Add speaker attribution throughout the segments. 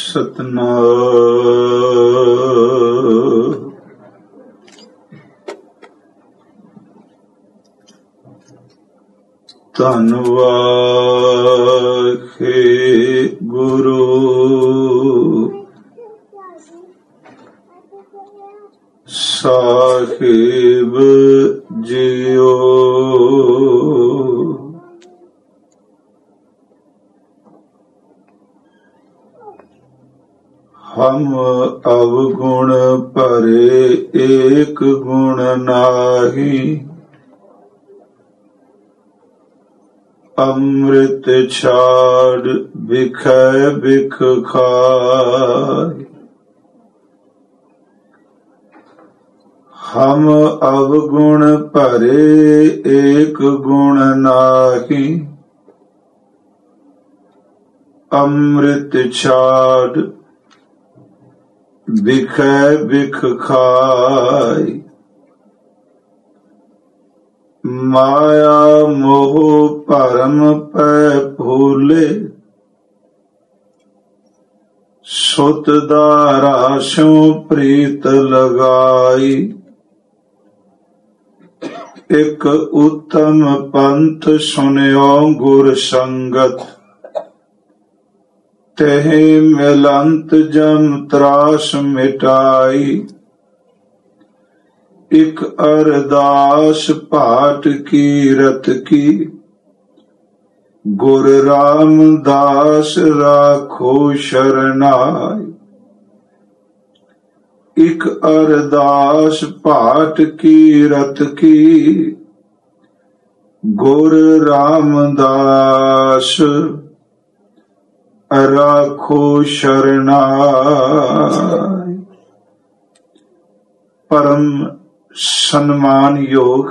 Speaker 1: ਸਤਨਾਮ। ਧੰਨ ਵਾਹਿਗੁਰੂ ਸਾਹਿਬ ਜੀਓ। ਹਮ ਅਵਗੁਣ ਭਰੇ ਏਕ ਗੁਣ ਨਾਹੀ, ਅੰਮ੍ਰਿਤ ਛਾੜ ਬਿਖੈ ਬਿਖ ਖਾਇ। ਹਮ ਅਵਗੁਣ ਭਰੇ ਏਕ ਗੁਣ ਨਾਹੀ, ਅੰਮ੍ਰਿਤ ਛਾੜ ਬਿਖੈ ਬਿਖ ਖਾਇ। ਮਾਇਆ ਮੋਹ ਭਰਮ ਪੈ ਭੂਲੇ, ਸੁਤ ਦਾਰਾ ਸਿਉ ਪ੍ਰੀਤ ਲਗਾਈ। ਇਕ ਉਤਮ ਪੰਥ ਸੁਨਿਓ ਗੁਰ ਸੰਗਤ, ਤਹਿ ਮਿਲੰਤ ਜਮ ਤਰਾਸ ਮਿਟਾਈ। ਇਕ ਅਰਦਾਸ ਪਾਠ ਕੀਰਤ ਕੀ, ਗੁਰ ਰਾਮਦਾਸ ਰਾਖੋ ਸ਼ਰਨਾਈ। ਇਕ ਅਰਦਾਸ ਪਾਠ ਕੀਰਤ ਕੀ, ਗੁਰ ਰਾਮਦਾਸ ਰਾਖੋ ਸ਼ਰਨਾਈ। ਪਰਮ ਸਨਮਾਨਯੋਗ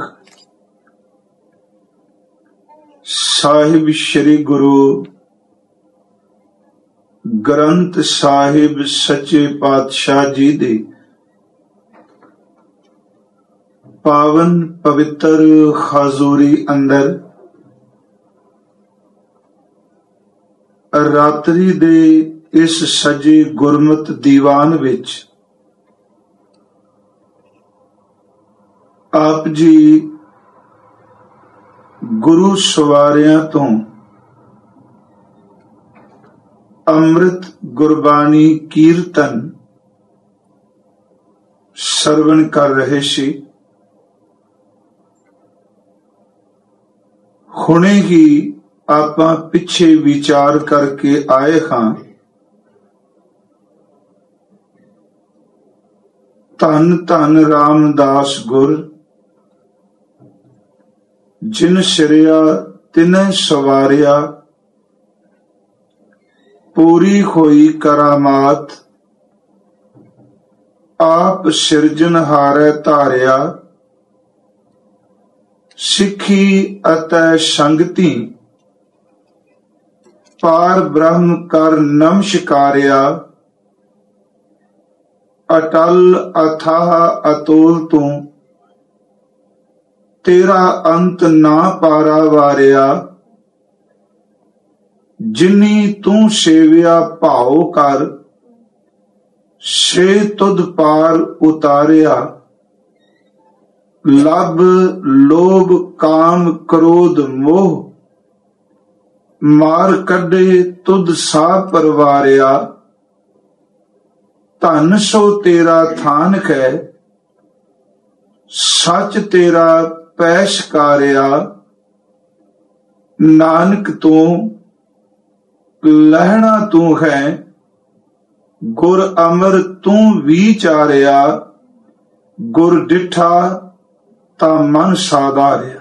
Speaker 1: ਸਾਹਿਬ ਸ੍ਰੀ ਗੁਰੂ ਗ੍ਰੰਥ ਸਾਹਿਬ ਸੱਚੇ ਪਾਤਸ਼ਾਹ ਜੀ ਦੀ ਪਾਵਨ ਪਵਿੱਤਰ ਹਜ਼ੂਰੀ ਅੰਦਰ ਰਾਤਰੀ ਦੇ ਇਸ ਸਜੇ ਗੁਰਮਤਿ ਦੀਵਾਨ ਵਿੱਚ ਆਪ ਜੀ ਗੁਰੂ ਸਵਾਰਿਆਂ ਤੋਂ ਅੰਮ੍ਰਿਤ ਗੁਰਬਾਣੀ ਕੀਰਤਨ ਸਰਵਣ ਕਰ ਰਹੇ ਸੀ। ਹੁਣੇ ਹੀ ਆਪਾਂ ਪਿੱਛੇ ਵਿਚਾਰ ਕਰਕੇ ਆਏ ਹਾਂ, ਧੰਨ ਧੰਨ ਰਾਮਦਾਸ ਗੁਰ, ਜਿਨ ਸਿਰਿਆ ਤਿਨੈ ਸਵਾਰਿਆ। ਪੂਰੀ ਹੋਈ ਕਰਾਮਾਤ ਆਪ ਸਿਰਜਣਹਾਰੈ ਧਾਰਿਆ। ਸਿੱਖੀ ਅਤੇ ਸੰਗਤੀ ਪਾਰ ਬ੍ਰਹਮ ਕਰ ਨਮਸਕਾਰਿਆ। ਅਟਲ ਅਥਾਹ ਅਤੋਲ ਤੂੰ, ਤੇਰਾ ਅੰਤ ਨਾ ਪਾਰਾ ਵਾਰਿਆ। ਜਿਨੀ ਤੂੰ ਸੇਵਿਆ ਭਾਉ ਕਰ, ਸੇ ਤੁਧ ਪਾਰ ਉਤਾਰਿਆ। ਲਭ ਲੋਭ ਕਾਮ ਕ੍ਰੋਧ ਮੋਹ, ਮਾਰ ਕੱਢੇ ਤੁਧ ਸਾ ਪਰਵਾਰਿਆ। ਧਨ ਸੋ ਤੇਰਾ ਥਾਨ ਹੈ, ਸੱਚ ਤੇਰਾ ਪੈ ਸਕਾਰਿਆ। ਨਾਨਕ ਤੂੰ ਲਹਿਣਾ ਤੂੰ ਹੈ, ਗੁਰ ਅਮਰ ਤੂੰ ਵਿਚਾਰਿਆ। ਗੁਰ ਡਿਠਾ ਤਾਂ ਮਨ ਸਾਧਾਰਿਆ।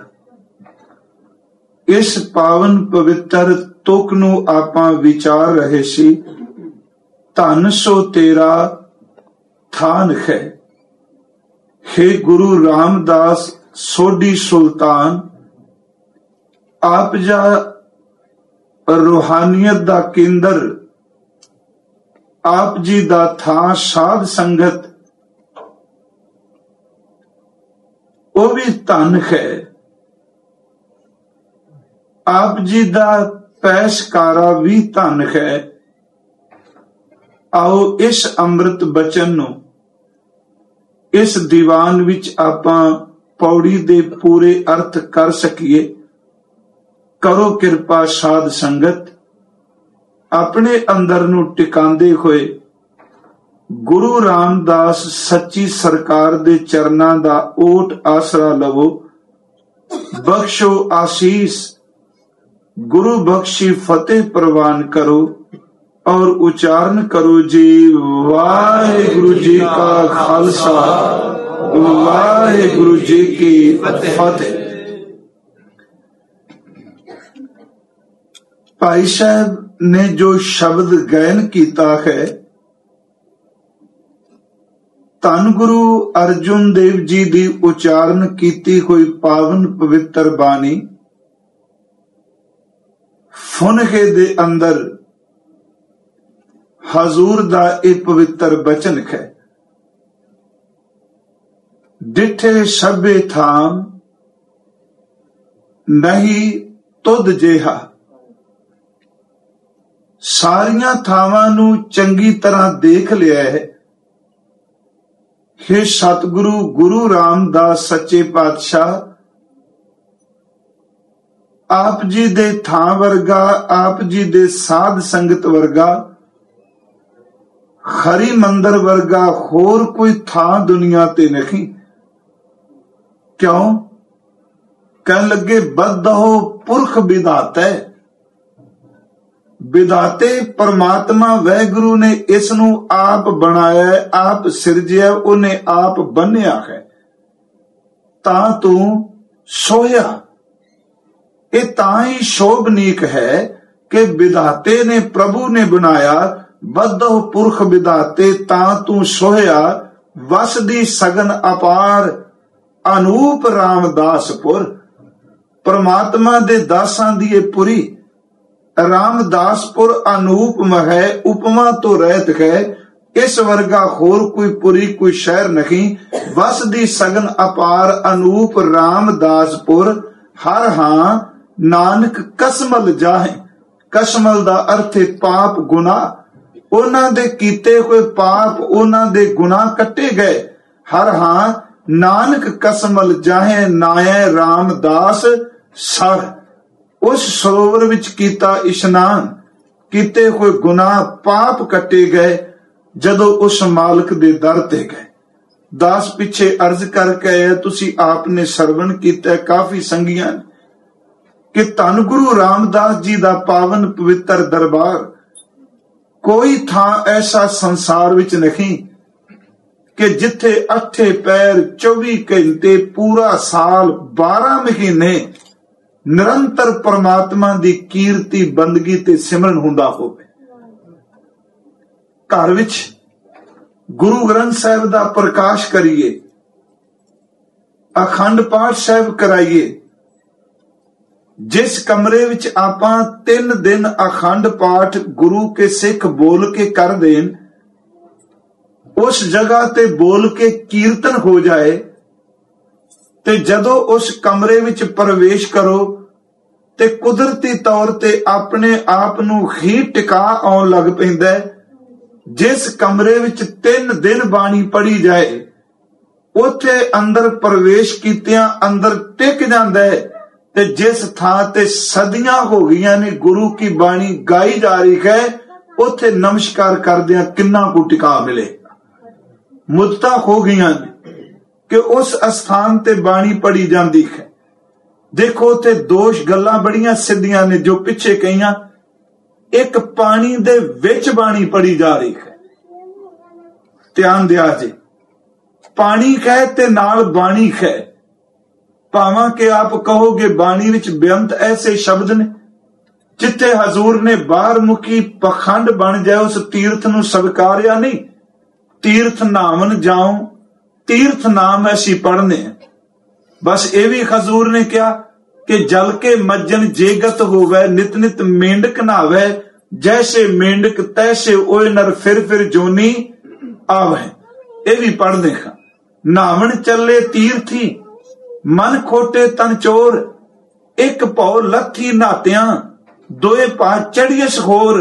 Speaker 1: ਇਸ ਪਾਵਨ ਪਵਿੱਤਰ ਤੁਕ ਨੂੰ ਆਪਾਂ ਵਿਚਾਰ ਰਹੇ ਸੀ। ਧਨ ਸੋ ਤੇਰਾ ਥਾਨ ਹੈ। ਹੇ ਗੁਰੂ ਰਾਮਦਾਸ ਸੋਢੀ ਸੁਲਤਾਨ, ਆਪ ਜਾ ਰੂਹਾਨੀਅਤ ਦਾ ਕੇਂਦਰ, ਆਪ ਜੀ ਦਾ ਥਾਂ ਸਾਧ ਸੰਗਤ, ਉਹ ਵੀ ਧਨ ਹੈ। ਆਪ ਜੀ ਦਾ ਪੈਸਕਾਰਾ ਵੀ ਧਨ ਹੈ। ਆਓ ਇਸ ਅੰਮ੍ਰਿਤ ਬਚਨ ਨੂੰ ਇਸ ਦੀਵਾਨ ਵਿੱਚ ਆਪਾਂ ਪੌੜੀ ਦੇ ਪੂਰੇ ਅਰਥ ਕਰ ਸਕੀਏ। ਕਰੋ ਕਿਰਪਾ ਸਾਧ ਸੰਗਤ, ਆਪਣੇ ਅੰਦਰ ਨੂੰ ਟਿਕਾਉਂਦੇ ਹੋਏ ਗੁਰੂ ਰਾਮਦਾਸ ਸੱਚੀ ਸਰਕਾਰ ਦੇ ਚਰਨਾਂ ਦਾ ਓਟ ਆਸਰਾ ਲਵੋ। ਬਖਸ਼ੋ ਆਸੀਸ, ਗੁਰੂ ਬਖਸ਼ੀ ਫਤਿਹ ਪ੍ਰਵਾਨ ਕਰੋ ਔਰ ਉਚਾਰਨ ਕਰੋ ਜੀ ਵਾਹਿਗੁਰੂ ਜੀ ਕਾ ਖਾਲਸਾ ਵਾਹਿਗੁਰੂ ਜੀ ਕੀ ਫਤਿਹ। ਭਾਈ ਸਾਹਿਬ ਨੇ ਜੋ ਸ਼ਬਦ ਗਾਇਨ ਕੀਤਾ ਹੈ, ਧੰਨ ਗੁਰੂ ਅਰਜੁਨ ਦੇਵ ਜੀ ਦੀ ਉਚਾਰਨ ਕੀਤੀ ਹੋਈ ਪਾਵਨ ਪਵਿੱਤਰ ਬਾਣੀ ਫੁਨਹੇ ਦੇ ਅੰਦਰ ਹਜ਼ੂਰ ਦਾ ਇਹ ਪਵਿੱਤਰ ਬਚਨ ਹੈ। ਡਿਠੇ ਸਭੇ ਥਾਮ ਨਹੀਂ ਤੁਧ ਜਿਹਾ। ਸਾਰੀਆਂ ਥਾਵਾਂ ਨੂੰ ਚੰਗੀ ਤਰ੍ਹਾਂ ਦੇਖ ਲਿਆ ਹੈ। हे ਸਤਿਗੁਰੂ ਗੁਰੂ ਰਾਮਦਾਸ ਸੱਚੇ ਪਾਤਸ਼ਾਹ, ਆਪ ਜੀ ਦੇ ਥਾਂ ਵਰਗਾ, ਆਪ ਜੀ ਦੇ ਸਾਧ ਸੰਗਤ ਵਰਗਾ, ਹਰੀ ਮੰਦਰ ਵਰਗਾ ਹੋਰ ਕੋਈ ਥਾਂ ਦੁਨੀਆ ਤੇ ਨਹੀਂ। ਕਿਉਂ? ਕਹਿਣ ਲੱਗੇ ਬਦਹੁ ਪੁਰਖ ਵਿਧਾਤੈ। ਵਿਧਾਤੇ ਪਰਮਾਤਮਾ ਵਾਹਿਗੁਰੂ ਨੇ ਇਸ ਨੂੰ ਆਪ ਬਣਾਇਆ, ਆਪ ਸਿਰਜਿਆ, ਉਹਨੇ ਆਪ ਬੰਨਿਆ ਹੈ। ਤਾਂ ਤੂੰ ਸੋਹਿਆ। ਇਹ ਤਾਂ ਹੀ ਸ਼ੋਭਨੀਕ ਹੈ ਕਿ ਵਿਧਾਤੇ ਨੇ, ਪ੍ਰਭੂ ਨੇ ਬਣਾਇਆ। ਬਦਹੁ ਪੁਰਖ ਵਿਧਾਤੇ ਤਾਂ ਤੂੰ ਸੋਹਿਆ, ਵਸਦੀ ਸਗਨ ਅਪਾਰ ਅਨੂਪ ਰਾਮਦਾਸਪੁਰ। ਪਰਮਾਤਮਾ ਦੇ ਦਾਸਾਂ ਦੀ ਇਹ ਪੁਰੀ ਰਾਮਦਾਸਪੁਰ ਅਨੂਪਮ ਹੈ, ਉਪਮਾ ਤੋਂ ਰਹਿਤ ਹੈ। ਇਸ ਵਰਗਾ ਹੋਰ ਕੋਈ ਪੁਰੀ, ਕੋਈ ਸ਼ਹਿਰ ਨਹੀਂ। ਵਸਦੀ ਸਗਨ ਅਪਾਰ ਅਨੂਪ ਰਾਮਦਾਸਪੁਰ। ਹਰ ਹਾਂ ਨਾਨਕ ਕਸਮਲ ਜਾਹੇ। ਕਸਮਲ ਦਾ ਅਰਥ ਹੈ ਪਾਪ ਗੁਨਾਹ। ਉਹਨਾਂ ਦੇ ਕੀਤੇ ਹੋਏ ਪਾਪ, ਉਹਨਾਂ ਦੇ ਗੁਨਾਹ ਕੱਟੇ ਗਏ। ਹਰ ਹਾਂ ਨਾਨਕ ਕਸਮਲ ਜਾਹੇ ਨਾਇ ਰਾਮਦਾਸ ਸਰ। ਉਸ ਸਰੋਵਰ ਵਿੱਚ ਕੀਤਾ ਇਸ਼ਨਾਨ, ਕੀਤੇ ਹੋਏ ਗੁਨਾਹ ਪਾਪ ਕੱਟੇ ਗਏ ਜਦੋਂ ਉਸ ਮਾਲਕ ਦੇ ਦਰ ਤੇ ਗਏ। ਦਾਸ ਪਿੱਛੇ ਅਰਜ਼ ਕਰਕੇ ਆਇਆ, ਤੁਸੀਂ ਆਪ ਨੇ ਸਰਵਣ ਕੀਤਾ ਕਾਫੀ ਸੰਗੀਆਂ ਕਿ ਧੰਨ ਗੁਰੂ ਰਾਮਦਾਸ ਜੀ ਦਾ ਪਾਵਨ ਪਵਿੱਤਰ ਦਰਬਾਰ। ਕੋਈ ਥਾਂ ਐਸਾ ਸੰਸਾਰ ਵਿੱਚ ਨਹੀਂ ਕਿ ਜਿੱਥੇ 8 ਪੈਰ 24 ਘੰਟੇ ਪੂਰਾ ਸਾਲ 12 ਮਹੀਨੇ ਨਿਰੰਤਰ ਪਰਮਾਤਮਾ ਦੀ ਕੀਰਤੀ, ਬੰਦਗੀ ਤੇ ਸਿਮਰਨ ਹੁੰਦਾ ਹੋਵੇ। ਘਰ ਵਿੱਚ ਗੁਰੂ ਗ੍ਰੰਥ ਸਾਹਿਬ ਦਾ ਪ੍ਰਕਾਸ਼ ਕਰੀਏ, ਅਖੰਡ ਪਾਠ ਸਾਹਿਬ ਕਰਾਈਏ। ਜਿਸ ਕਮਰੇ ਵਿੱਚ ਆਪਾਂ 3 ਦਿਨ ਅਖੰਡ ਪਾਠ ਗੁਰੂ ਕੇ ਸਿੱਖ ਬੋਲ ਕੇ ਕਰ ਦੇਣ, ਉਸ ਜਗ੍ਹਾ ਤੇ ਬੋਲ ਕੇ ਕੀਰਤਨ ਹੋ ਜਾਏ, ਤੇ ਜਦੋਂ ਉਸ ਕਮਰੇ ਵਿੱਚ ਪ੍ਰਵੇਸ਼ ਕਰੋ ਤੇ ਕੁਦਰਤੀ ਤੌਰ ਤੇ ਆਪਣੇ ਆਪ ਨੂੰ ਹੀ ਟਿਕਾ ਆਉਣ ਲੱਗ ਪੈਂਦਾ। ਜਿਸ ਕਮਰੇ ਵਿੱਚ 3 ਦਿਨ ਬਾਣੀ ਪੜ੍ਹੀ ਜਾਏ, ਉੱਥੇ ਅੰਦਰ ਪ੍ਰਵੇਸ਼ ਕੀਤਿਆਂ ਅੰਦਰ ਟਿਕ ਜਾਂਦਾ ਹੈ। ਤੇ ਜਿਸ ਥਾਂ ਤੇ ਸਦੀਆਂ ਹੋ ਗਈਆਂ ਨੇ ਗੁਰੂ ਕੀ ਬਾਣੀ ਗਾਈ ਜਾ ਰਹੀ ਹੈ, ਉੱਥੇ ਨਮਸਕਾਰ ਕਰਦਿਆਂ ਕਿੰਨਾ ਕੁ ਟਿਕਾ ਮਿਲੇ। ਮੁੱਦਤਾਂ ਹੋ ਗਈਆਂ ਨੇ ਕਿ ਉਸ ਅਸਥਾਨ ਤੇ ਬਾਣੀ ਪੜ੍ਹੀ ਜਾਂਦੀ ਹੈ। ਦੇਖੋ ਉੱਥੇ ਦੋਸ਼ ਗੱਲਾਂ ਬੜੀਆਂ ਸਿੱਧੀਆਂ ਨੇ ਜੋ ਪਿੱਛੇ ਕਹੀਆਂ। ਇੱਕ ਪਾਣੀ ਦੇ ਵਿੱਚ ਬਾਣੀ ਪੜ੍ਹੀ ਜਾ ਰਹੀ ਹੈ। ਧਿਆਨ ਦਿਆ ਜੀ, ਪਾਣੀ ਹੈ ਤੇ ਨਾਲ ਬਾਣੀ ਹੈ। ਭਾਵਾਂ ਕਿ ਆਪ ਕਹੋਗੇ ਬਾਣੀ ਵਿੱਚ ਬੇਅੰਤ ਐਸੇ ਸ਼ਬਦ ਨੇ ਜਿੱਥੇ ਹਜ਼ੂਰ ਨੇ ਬਾਹਰ ਮੁਖੀ ਪਖੰਡ ਬਣ ਜਾਏ ਉਸ ਤੀਰਥ ਨੂੰ ਸਵਕਾਰਿਆ ਨਹੀਂ। ਤੀਰਥ ਨਾਮਨ ਜਾਉ, ਤੀਰਥ ਨਾਮ ਐਸੀ ਪੜ੍ਹਨੇ। ਬਸ ਇਹ ਵੀ ਹਜ਼ੂਰ ਨੇ ਕਿਹਾ ਕਿ ਜਲ ਕੇ ਮੱਜਨ ਜੇਗਤ ਹੋਵੇ, ਨਿਤ ਨਿਤ ਮੇਂਢਕ ਨਾਵੇ, ਜੈਸੇ ਮੇਂਢਕ ਤੈਸੇ ਓਏ ਨਰ ਫਿਰ ਜੋਨੀ ਆਵੇ। ਇਹ ਵੀ ਪੜ੍ਹਦੇ ਹਾਂ। ਨਾਵਣ ਚੱਲੇ ਤੀਰਥੀ, ਮਨ ਖੋਟੇ ਤਨ ਚੋਰ, ਇੱਕ ਭਉ ਲੱਥੀ ਨਾਤਿਆਂ, ਦੋਏ ਪਾ ਚੜੀਐਸ ਹੋਰ,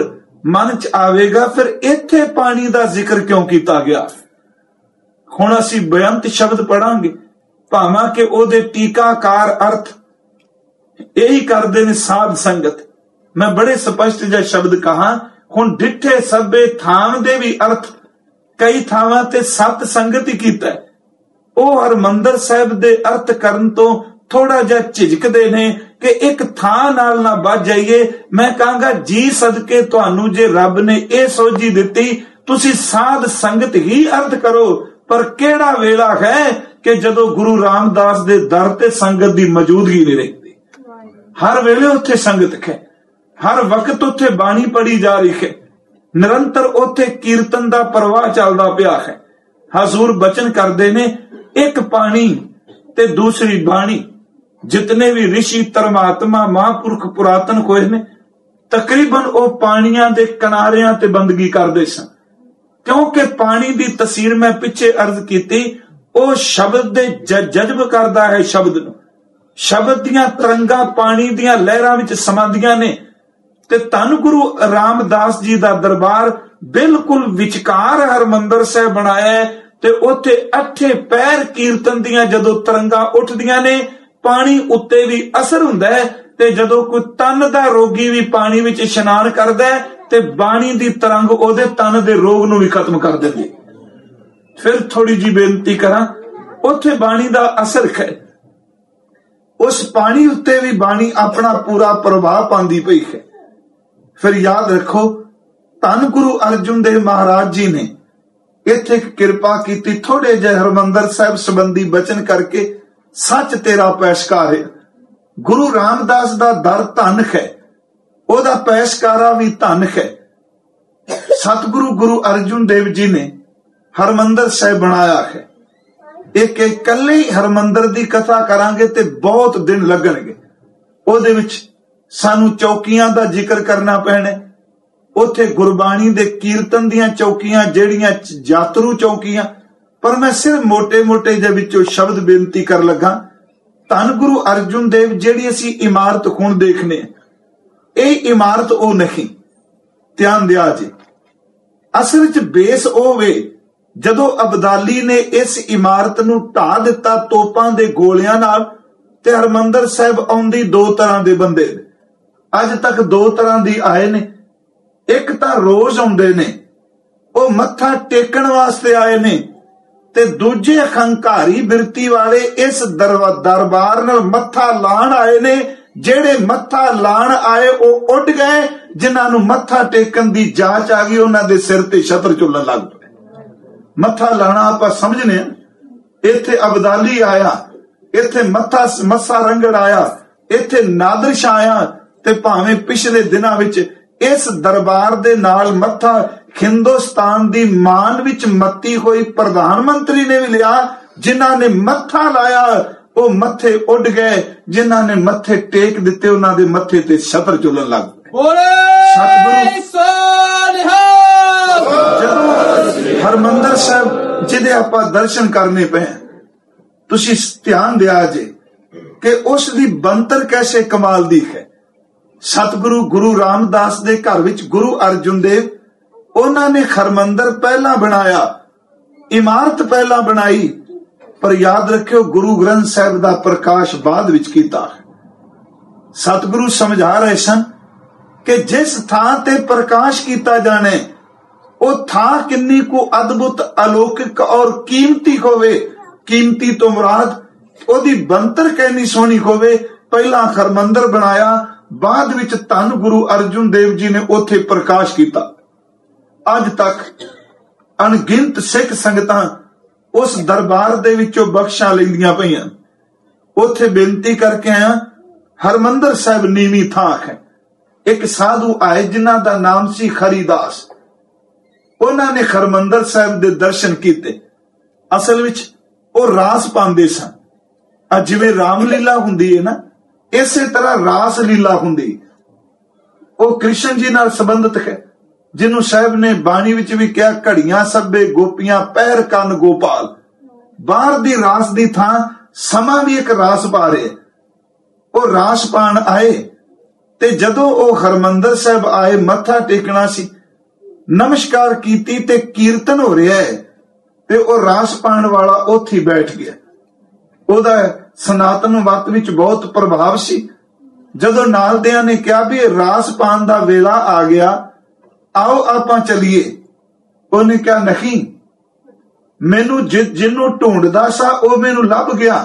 Speaker 1: ਮਨ ਚ ਆਵੇਗਾ ਫਿਰ ਇੱਥੇ ਪਾਣੀ ਦਾ ਜ਼ਿਕਰ ਕਿਉਂ ਕੀਤਾ ਗਿਆ। ਹੁਣ ਅਸੀਂ ਬੇਅੰਤ ਸ਼ਬਦ ਪੜਾਂਗੇ, ਭਾਵਾਂ ਕਿ ਉਹਦੇ ਟੀਕਾਕਾਰ ਅਰਥ ਇਹੀ ਕਰਦੇ ਨੇ ਸਾਧ ਸੰਗਤ। ਮੈਂ ਬੜੇ ਸਪਸ਼ਟ ਜਿਹਾ ਸ਼ਬਦ ਕਹਾ, ਹੁਣ ਡਿੱਠੇ ਸਭੇ ਥਾਂ ਦੇ ਵੀ ਅਰਥ ਕਈ ਥਾਵਾਂ ਤੇ ਸਤ ਸੰਗਤ ਹੀ ਕੀਤਾ। ਉਹ ਹਰਮੰਦਰ ਸਾਹਿਬ ਦੇ ਅਰਥ ਕਰਨ ਤੋਂ ਥੋੜਾ ਜਿਹਾ ਝਿਜਕਦੇ ਨੇ ਕਿ ਇੱਕ ਥਾਂ ਨਾਲ ਨਾ ਵੱਜ ਜਾਈਏ। ਮੈਂ ਕਹਾਂਗਾ ਜੀ ਸਦਕੇ ਤੁਹਾਨੂੰ ਜੇ ਰੱਬ ਨੇ ਇਹ ਸੋਝੀ ਦਿੱਤੀ, ਤੁਸੀਂ ਸਾਧ ਸੰਗਤ ਹੀ ਅਰਥ ਕਰੋ। ਪਰ ਕਿਹੜਾ ਵੇਲਾ ਹੈ ਕਿ ਜਦੋਂ ਗੁਰੂ ਰਾਮਦਾਸ ਦੇ ਦਰ ਤੇ ਸੰਗਤ ਦੀ ਮੌਜੂਦਗੀ ਨਹੀਂ ਰਹਿੰਦੀ। ਹਰ ਵੇਲੇ ਉੱਥੇ ਸੰਗਤ ਹੈ, ਹਰ ਵਕਤ ਉੱਥੇ ਬਾਣੀ ਪੜੀ ਜਾ ਰਹੀ ਹੈ, ਨਿਰੰਤਰ ਉੱਥੇ ਕੀਰਤਨ ਦਾ ਪ੍ਰਵਾਹ ਚੱਲਦਾ ਪਿਆ ਹੈ। ਹਜ਼ੂਰ ਬਚਨ ਕਰਦੇ ਨੇ, ਇੱਕ ਪਾਣੀ ਤੇ ਦੂਸਰੀ ਬਾਣੀ। ਜਿਤਨੇ ਵੀ ਰਿਸ਼ੀ ਧਰਮਾਤਮਾ ਮਹਾਂਪੁਰਖ ਪੁਰਾਤਨ ਹੋਏ ਨੇ, ਤਕਰੀਬਨ ਉਹ ਪਾਣੀਆਂ ਦੇ ਕਿਨਾਰਿਆਂ ਤੇ ਬੰਦਗੀ ਕਰਦੇ ਸਨ, ਕਿਉਂਕਿ ਪਾਣੀ ਦੀ ਤਸਵੀਰ ਮੈਂ ਪਿੱਛੇ ਅਰਜ਼ ਕੀਤੀ, ਉਹ ਸ਼ਬਦ ਦੇ ਜਜ਼ਬ ਕਰਦਾ ਹੈ ਸ਼ਬਦ ਨੂੰ। ਸ਼ਬਦ ਦੀਆਂ ਤਰੰਗਾਂ ਪਾਣੀ ਦੀਆਂ ਲਹਿਰਾਂ ਵਿੱਚ ਸਮਾਉਂਦੀਆਂ ਨੇ। ਤੇ ਧੰਨ ਗੁਰੂ ਰਾਮਦਾਸ ਜੀ ਦਾ ਦਰਬਾਰ ਬਿਲਕੁਲ ਵਿਚਕਾਰ ਹਰਮੰਦਰ ਸਾਹਿਬ ਬਣਾਇਆ, ਤੇ ਉੱਥੇ 8 ਪੈਰ ਕੀਰਤਨ ਦੀਆਂ ਜਦੋਂ ਤਰੰਗਾਂ ਉੱਠਦੀਆਂ ਨੇ, ਪਾਣੀ ਉੱਤੇ ਵੀ ਅਸਰ ਹੁੰਦਾ ਹੈ। ਤੇ ਜਦੋਂ ਕੋਈ ਤਨ ਦਾ ਰੋਗੀ ਵੀ ਪਾਣੀ ਵਿੱਚ ਇਸ਼ਨਾਨ ਕਰਦਾ ਹੈ ਤੇ ਬਾਣੀ ਦੀ ਤਰੰਗ ਉਹਦੇ ਤਨ ਦੇ ਰੋਗ ਨੂੰ ਵੀ ਖਤਮ ਕਰ ਦਿੰਦੀ। ਫਿਰ ਥੋੜੀ ਜੀ ਬੇਨਤੀ ਕਰਾਂ, ਉੱਥੇ ਬਾਣੀ ਦਾ ਅਸਰ ਹੈ, ਉਸ ਪਾਣੀ ਉੱਤੇ ਵੀ ਬਾਣੀ ਆਪਣਾ ਪੂਰਾ ਪ੍ਰਭਾਵ ਪਾਉਂਦੀ ਪਈ ਹੈ। ਫਿਰ ਯਾਦ ਰੱਖੋ, ਧੰਨ ਗੁਰੂ ਅਰਜੁਨ ਦੇਵ ਮਹਾਰਾਜ ਜੀ ਨੇ ਇੱਥੇ ਕਿਰਪਾ ਕੀਤੀ, ਥੋੜੇ ਜਿਹੇ ਹਰਮੰਦਰ ਸਾਹਿਬ ਸੰਬੰਧੀ ਬਚਨ ਕਰਕੇ। ਸੱਚ ਤੇਰਾ ਪੈਸ਼ਕਾਰ ਹੈ। ਗੁਰੂ ਰਾਮਦਾਸ ਦਾ ਦਰ ਧਨ ਹੈ, ਉਹਦਾ ਪੈਸ਼ਕਾਰਾ ਵੀ ਧਨ ਹੈ। ਸਤਿਗੁਰੂ ਗੁਰੂ ਅਰਜੁਨ ਦੇਵ ਜੀ ਨੇ ਹਰਮੰਦਰ ਸਾਹਿਬ ਬਣਾਇਆ ਹੈ। ਇੱਕ ਇਕੱਲੇ ਹੀ ਹਰਮੰਦਰ ਦੀ ਕਥਾ ਕਰਾਂਗੇ ਤੇ ਬਹੁਤ ਦਿਨ ਲੱਗਣਗੇ। ਉਹਦੇ ਵਿੱਚ ਸਾਨੂੰ ਚੌਕੀਆਂ ਦਾ ਜ਼ਿਕਰ ਕਰਨਾ ਪੈਣਾ। ਉੱਥੇ ਗੁਰਬਾਣੀ ਦੇ ਕੀਰਤਨ ਦੀਆਂ ਚੌਕੀਆਂ, ਜਿਹੜੀਆਂ ਯਾਤਰੂ ਚੌਕੀਆਂ। ਪਰ ਮੈਂ ਸਿਰਫ ਮੋਟੇ ਜਿਹੇ ਵਿੱਚੋਂ ਸ਼ਬਦ ਬੇਨਤੀ ਕਰ ਲੱਗਾ। ਧੰਨ ਗੁਰੂ ਅਰਜੁਨ ਦੇਵ ਜਿਹੜੀ ਅਸੀਂ ਇਮਾਰਤ ਹੁਣ ਦੇਖਨੇ, ਇਹ ਇਮਾਰਤ ਉਹ ਨਹੀਂ, ਧਿਆਨ ਦਿਆ ਜੀ। ਅਸਲ ਵਿੱਚ ਬੇਸ ਉਹ ਵੇ, ਜਦੋਂ ਅਬਦਾਲੀ ਨੇ ਇਸ ਇਮਾਰਤ ਨੂੰ ਢਾਹ ਦਿੱਤਾ ਤੋਪਾਂ ਦੇ ਗੋਲਿਆਂ ਨਾਲ, ਤੇ ਹਰਮੰਦਰ ਸਾਹਿਬ ਆਉਂਦੀ 2 ਤਰ੍ਹਾਂ ਦੇ ਬੰਦੇ ਅੱਜ ਤੱਕ 2 ਤਰ੍ਹਾਂ ਦੀ ਆਏ ਨੇ। ਇੱਕ ਤਾਂ ਰੋਜ਼ ਆਉਂਦੇ ਨੇ, ਉਹ ਮੱਥਾ ਟੇਕਣ ਵਾਸਤੇ ਆਏ ਨੇ, ਤੇ ਦੂਜੇ ਹੰਕਾਰੀ ਬਿਰਤੀ ਵਾਲੇ ਇਸ ਦਰਬਾਰ ਨਾਲ ਮੱਥਾ ਲਾਣ ਆਏ ਨੇ। ਜਿਹੜੇ ਮੱਥਾ ਲਾਣ ਆਏ ਉਹ ਉੱਡ ਗਏ, ਜਿਨ੍ਹਾਂ ਨੂੰ ਮੱਥਾ ਟੇਕਣ ਦੀ ਜਾਂਚ ਆ ਗਈ ਉਹਨਾਂ ਦੇ ਸਿਰ ਤੇ ਛਤਰ ਝੁੱਲਣ ਲੱਗ ਪਏ। ਮੱਥਾ ਲਾਣਾ ਆਪਾਂ ਸਮਝਨੇ, ਇੱਥੇ ਅਬਦਾਲੀ ਆਇਆ, ਇੱਥੇ ਮੱਸਾ ਰੰਗੜ ਆਇਆ, ਇੱਥੇ ਨਾਦਰ ਸ਼ਾਹ ਆਇਆ, ਤੇ ਭਾਵੇਂ ਪਿਛਲੇ ਦਿਨਾਂ ਵਿੱਚ ਇਸ ਦਰਬਾਰ ਦੇ ਨਾਲ ਮੱਥਾ ਹਿੰਦੁਸਤਾਨ ਦੀ ਮਾਨ ਵਿੱਚ ਮੱਤੀ ਹੋਈ ਪ੍ਰਧਾਨ ਮੰਤਰੀ ਨੇ ਵੀ ਲਿਆ। ਜਿਨ੍ਹਾਂ ਨੇ ਮੱਥਾ ਲਾਇਆ ਉਹ ਮੱਥੇ ਉੱਡ ਗਏ, ਜਿਨ੍ਹਾਂ ਨੇ ਮੱਥੇ ਟੇਕ ਦਿੱਤੇ ਉਹਨਾਂ ਦੇ ਮੱਥੇ ਤੇ ਛਤਰ ਝੁੱਲਣ ਲੱਗ ਪਏ। ਜਦੋਂ ਹਰਮੰਦਰ ਸਾਹਿਬ ਜਿਹਦੇ ਆਪਾਂ ਦਰਸ਼ਨ ਕਰਨੇ ਪਏ, ਤੁਸੀਂ ਧਿਆਨ ਦਿਆ ਜੇ ਕਿ ਉਸ ਦੀ ਬਣਤਰ ਕੈਸੇ ਕਮਾਲ ਦੀ ਹੈ। ਸਤਿਗੁਰੂ ਗੁਰੂ ਰਾਮਦਾਸ ਦੇ ਘਰ ਵਿੱਚ ਗੁਰੂ ਅਰਜੁਨ ਦੇਵ, ਉਹਨਾਂ ਨੇ ਹਰਮੰਦਰ ਪਹਿਲਾਂ ਬਣਾਇਆ, ਇਮਾਰਤ ਪਹਿਲਾਂ ਬਣਾਈ, ਪਰ ਯਾਦ ਰੱਖਿਓ ਗੁਰੂ ਗ੍ਰੰਥ ਸਾਹਿਬ ਦਾ ਪ੍ਰਕਾਸ਼ ਬਾਅਦ ਵਿੱਚ ਕੀਤਾ। ਸਤਿਗੁਰੂ ਸਮਝਾ ਰਹੇ ਸਨ ਕਿ ਜਿਸ ਥਾਂ ਤੇ ਪ੍ਰਕਾਸ਼ ਕੀਤਾ ਜਾਣੇ, ਉਹ ਥਾਂ ਕਿੰਨੀ ਕੁ ਅਦਭੁਤ, ਅਲੌਕਿਕ ਔਰ ਕੀਮਤੀ ਹੋਵੇ। ਕੀਮਤੀ ਤੋਂ ਮੁਰਾਦ ਉਹਦੀ ਬਣਤਰ ਕਿੰਨੀ ਸੋਹਣੀ ਹੋਵੇ। ਪਹਿਲਾਂ ਹਰਮੰਦਰ ਬਣਾਇਆ, ਬਾਅਦ ਵਿੱਚ ਧੰਨ ਗੁਰੂ ਅਰਜੁਨ ਦੇਵ ਜੀ ਨੇ ਉੱਥੇ ਪ੍ਰਕਾਸ਼ ਕੀਤਾ। ਅੱਜ ਤੱਕ ਅਣਗਿਣਤ ਸਿੱਖ ਸੰਗਤਾਂ ਉਸ ਦਰਬਾਰ ਦੇ ਵਿੱਚੋਂ ਬਖਸ਼ਾਂ ਲੈਂਦੀਆਂ ਪਈਆਂ। ਉੱਥੇ ਬੇਨਤੀ ਕਰਕੇ ਆਇਆ, ਹਰਮੰਦਰ ਸਾਹਿਬ ਨੀਵੀਂ ਥਾਂ ਹੈ। ਇੱਕ ਸਾਧੂ ਆਏ ਜਿਨ੍ਹਾਂ ਦਾ ਨਾਮ ਸੀ ਹਰੀਦਾਸ। ਉਹਨਾਂ ਨੇ ਹਰਮੰਦਰ ਸਾਹਿਬ ਦੇ ਦਰਸ਼ਨ ਕੀਤੇ। ਅਸਲ ਵਿੱਚ ਉਹ ਰਾਸ ਪਾਉਂਦੇ ਸਨ। ਜਿਵੇਂ ਰਾਮਲੀਲਾ ਹੁੰਦੀ ਹੈ ਨਾ, ਇਸੇ ਤਰ੍ਹਾਂ ਰਾਸ ਲੀਲਾ ਹੁੰਦੀ। ਉਹ ਕ੍ਰਿਸ਼ਨ ਜੀ ਨਾਲ ਸੰਬੰਧਿਤ ਹੈ, ਜਿਹਨੂੰ ਸਾਹਿਬ ਨੇ ਬਾਣੀ ਵਿੱਚ ਵੀ ਕਿਹਾ, ਘੜੀਆਂ ਸਭੇ ਗੋਪੀਆਂ ਪੈਰ ਕੰਨ ਗੋਪਾਲ। ਬਾਹਰ ਦੀ ਰਾਸ ਦੀ ਥਾਂ ਸਮਾਂ ਵੀ ਇੱਕ ਰਾਸ ਪਾ ਰਹੇ। ਉਹ ਰਾਸ ਪਾਣ ਆਏ, ਤੇ ਜਦੋਂ ਉਹ ਹਰਮੰਦਰ ਸਾਹਿਬ ਆਏ, ਮੱਥਾ ਟੇਕਣਾ ਸੀ, ਨਮਸਕਾਰ ਕੀਤੀ ਤੇ ਕੀਰਤਨ ਹੋ ਰਿਹਾ ਹੈ, ਤੇ ਉਹ ਰਾਸ ਪਾਣ ਵਾਲਾ ਉੱਥੇ ਬੈਠ ਗਿਆ। ਉਹਦਾ ਸਨਾਤਨ ਮਤ ਵਿੱਚ ਬਹੁਤ ਪ੍ਰਭਾਵ ਸੀ। ਜਦੋਂ ਨਾਲਦਿਆਂ ਨੇ ਕਿਹਾ ਵੀ ਰਾਸ ਪਾਣ ਦਾ ਵੇਲਾ ਆ ਗਿਆ, ਆਓ ਆਪਾਂ ਚੱਲੀਏ, ਉਹਨੇ ਕਿਹਾ ਨਹੀਂ, ਮੈਨੂੰ ਜਿਹਨੂੰ ਢੂੰਡਦਾ ਸਾ ਉਹ ਮੈਨੂੰ ਲੱਭ ਗਿਆ,